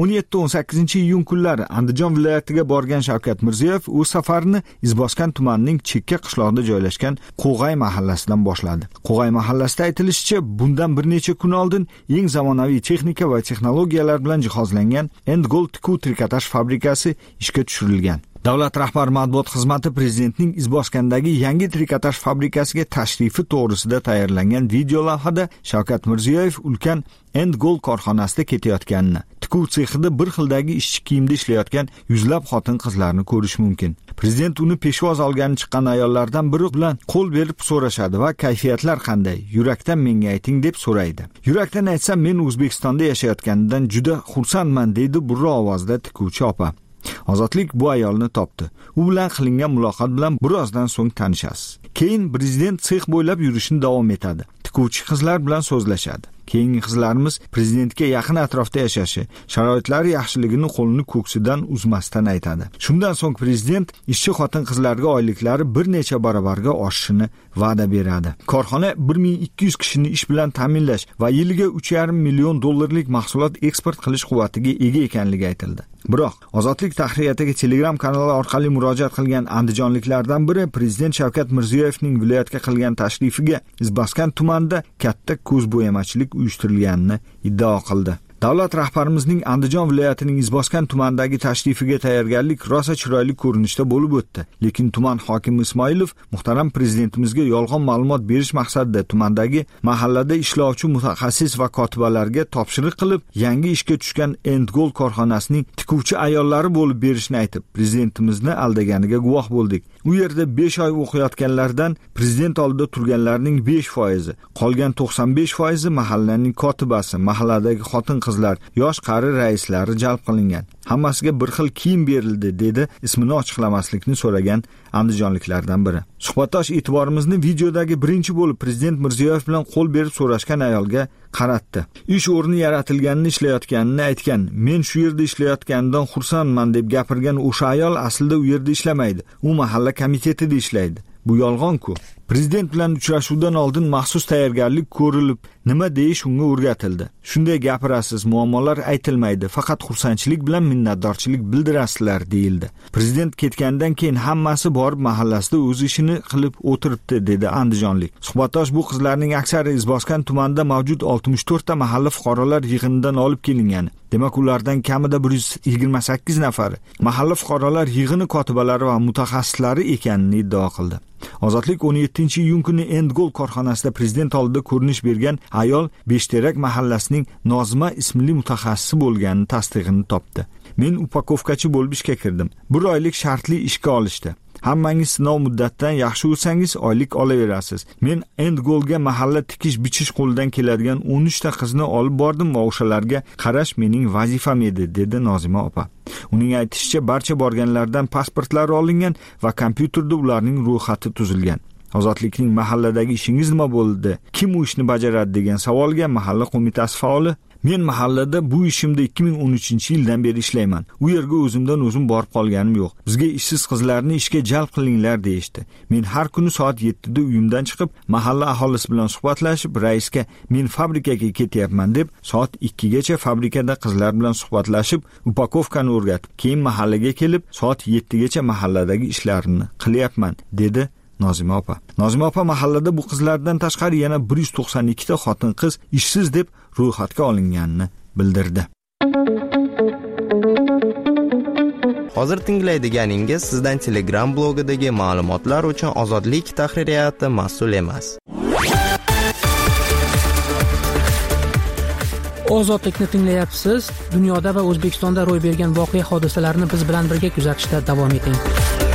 17-18 iyun kunlari Andijon viloyatiga borgan Shavkat Mirziyoyev o'z safarini Izboskan tumanining chekka qishlog'ida joylashgan Qo'g'ay mahallasidan boshladi. Qo'g'ay mahallasida aytilishicha, bundan bir necha kun oldin eng zamonaviy texnika va texnologiyalar bilan jihozlangan End Gold tikuv trikotaj fabrikasi ishga tushirilgan. Davlat rahbar matbuot xizmati prezidentning Izboskandagi yangi trikotaj fabrikasiga tashrifi to'g'risida tayyorlangan video lavhada Shavkat Mirziyoyev ulkan End Gold korxonasida ketayotganini, tikuv sexida bir xildagi ishchi kiyimda ishlayotgan yuzlab xotin-qizlarni ko'rish mumkin. Prezident uni peshvoz olgani chiqqan ayollardan biri bilan qo'l berib so'rashadi va kayfiyatlar qanday, yurakdan menga ayting deb so'raydi. Yurakdan aytsam, men O'zbekistonda yashayotganimdan juda xursandman, deydi burra ovozda tikuvchi opa. Ozodlik bu ayolni topdi. U bilan qilingan muloqot bilan birozdan so'ng tanishasiz. Keyin prezident sex bo'ylab yurishini davom etadi. Tikuvchi qizlar bilan so'zlashadi. Keyingi qizlarimiz prezidentga yaqin atrofda yashashi, sharoitlari yaxshiligini qo'lini ko'ksidan uzmasdan aytadi. Shundan so'ng prezident ishchi xotin-qizlarga oyliklari bir necha barobarga oshishini va'da beradi. Korxona 1200 kishini ish bilan ta'minlash va yiliga 3,5 million dollarlik mahsulot eksport qilish quvvatiga ega ekanligi aytildi. Biroq Ozodlik tahririyatiga Telegram kanali orqali murojaat qilgan andijonliklardan biri prezident Shavkat Mirziyoyevning viloyatga qilgan tashrifiga Izboskan tumanida katta ko'zbo'yamachilik uyushtirilganini iddao qildi. Davlat rahbarimizning Andijon viloyatining Izboskan tumanidagi tashrifiga tayyorgarlik rosa chiroyli ko'rinishda bo'lib o'tdi. Lekin tuman hokimi Ismoilov muhtaram prezidentimizga yolg'on ma'lumot berish maqsadida tumandagi mahallada ishlovchi mutaxassis va kotibalarga topshiriq qilib, yangi ishga tushgan End Gold korxonasining tikuvchi ayollari bo'lib berishni aytib, prezidentimizni aldaganiga guvoh bo'ldik. U yerda 5 oy o'qiyotganlardan prezident oldida turganlarning 5%, qolgan 95% mahallaning kotibasi, mahalladagi xotin-qizlar, yosh qari raislari jalb qilingan. Hammasiga bir xil kiyim berildi, dedi ismini ochiqlamaslikni so'ragan andijonliklardan biri. Suhbatdosh e'tiborimizni videodagi birinchi bo'lib prezident Mirziyoyev bilan qo'l berib so'rashgan ayolga qaratdi. Ish o'rni yaratilganini, ishlayotganini aytgan. Men shu yerda ishlayotganimdan xursandman deb gapirgan o'sha ayol aslida u yerda ishlamaydi. U mahalla komitetida ishlaydi. Bu yolg'on-ku. Prezident bilan uchrashuvdan oldin maxsus tayyorgarlik ko'rilib, nima deyish unga o'rgatildi. Shunday gapirasiz, muammolar aytilmaydi, faqat xursandchilik bilan minnatdorchilik bildirasizlar, deyildi. Prezident ketgandan keyin hammasi borib mahallasida o'z ishini qilib o'tiribdi, dedi andijonlik. Suhbatdosh bu qizlarning aksari Izboskan tumanida mavjud 64 ta mahalla fuqarolar yig'inidan olib kelingan. Demak, ulardan kamida 128 nafari mahalla fuqarolar yig'ini kotibalari va mutaxassislari ekanini iddao qildi. Ozodlik 17-iyun kuni End Gold korxonasida prezident oldida ko'rinish bergan ayol Beshterak mahallasining Nozima ismli mutaxassisi bo'lganini tasdig'ini topdi. Men upakovkachi bo'lib ishga kirdim. 1 oylik shartli ishga olishdi. Hammangiz sinov muddatdan yaxshi o'tsangiz oylik olaverasiz. Men End Goldga mahalla tikish bichish qo'lidan keladigan 13 ta qizni olib bordim va o'shalarga qarash mening vazifam edi, dedi Nozima opa. Uning aytishicha, barcha borganlardan pasportlari olingan va kompyuterda ularning ro'yxati tuzilgan. Ozodlikning mahalladagi ishingiz nima bo'ldi? Kim u ishni bajaradi degan savolga mahalla qo'mitasi faoli: men mahallada bu ishimda 2013-yildan beri ishlayman. U yerga o'zimdan o'zim borib qolganim yo'q. Bizga ishsiz qizlarni ishga jalb qilinglar deyishdi. Men har kuni soat 7 da uyimdan chiqib, mahalla aholisi bilan suhbatlashib, raisga men fabrikaga ketyapman deb, soat 2 gacha fabrikada qizlar bilan suhbatlashib, upakovkani o'rgatib, keyin mahallaga kelib, soat 7 gacha mahalladagi ishlarimni qilyapman, dedi Nozima opa. Nozima opa mahallada bu qizlardan tashqari yana 192 ta xotin-qiz ishsiz deb ro'yxatga olinganini bildirdi. Hozir tinglaydiganingiz sizdan Telegram blogidagi ma'lumotlar uchun Ozodlik tahririyati mas'ul emas. Ozodlikni tinglayapsiz. Dunyoda va O'zbekistonda ro'y bergan voqea hodisalarni biz bilan birga kuzatishda davom eting.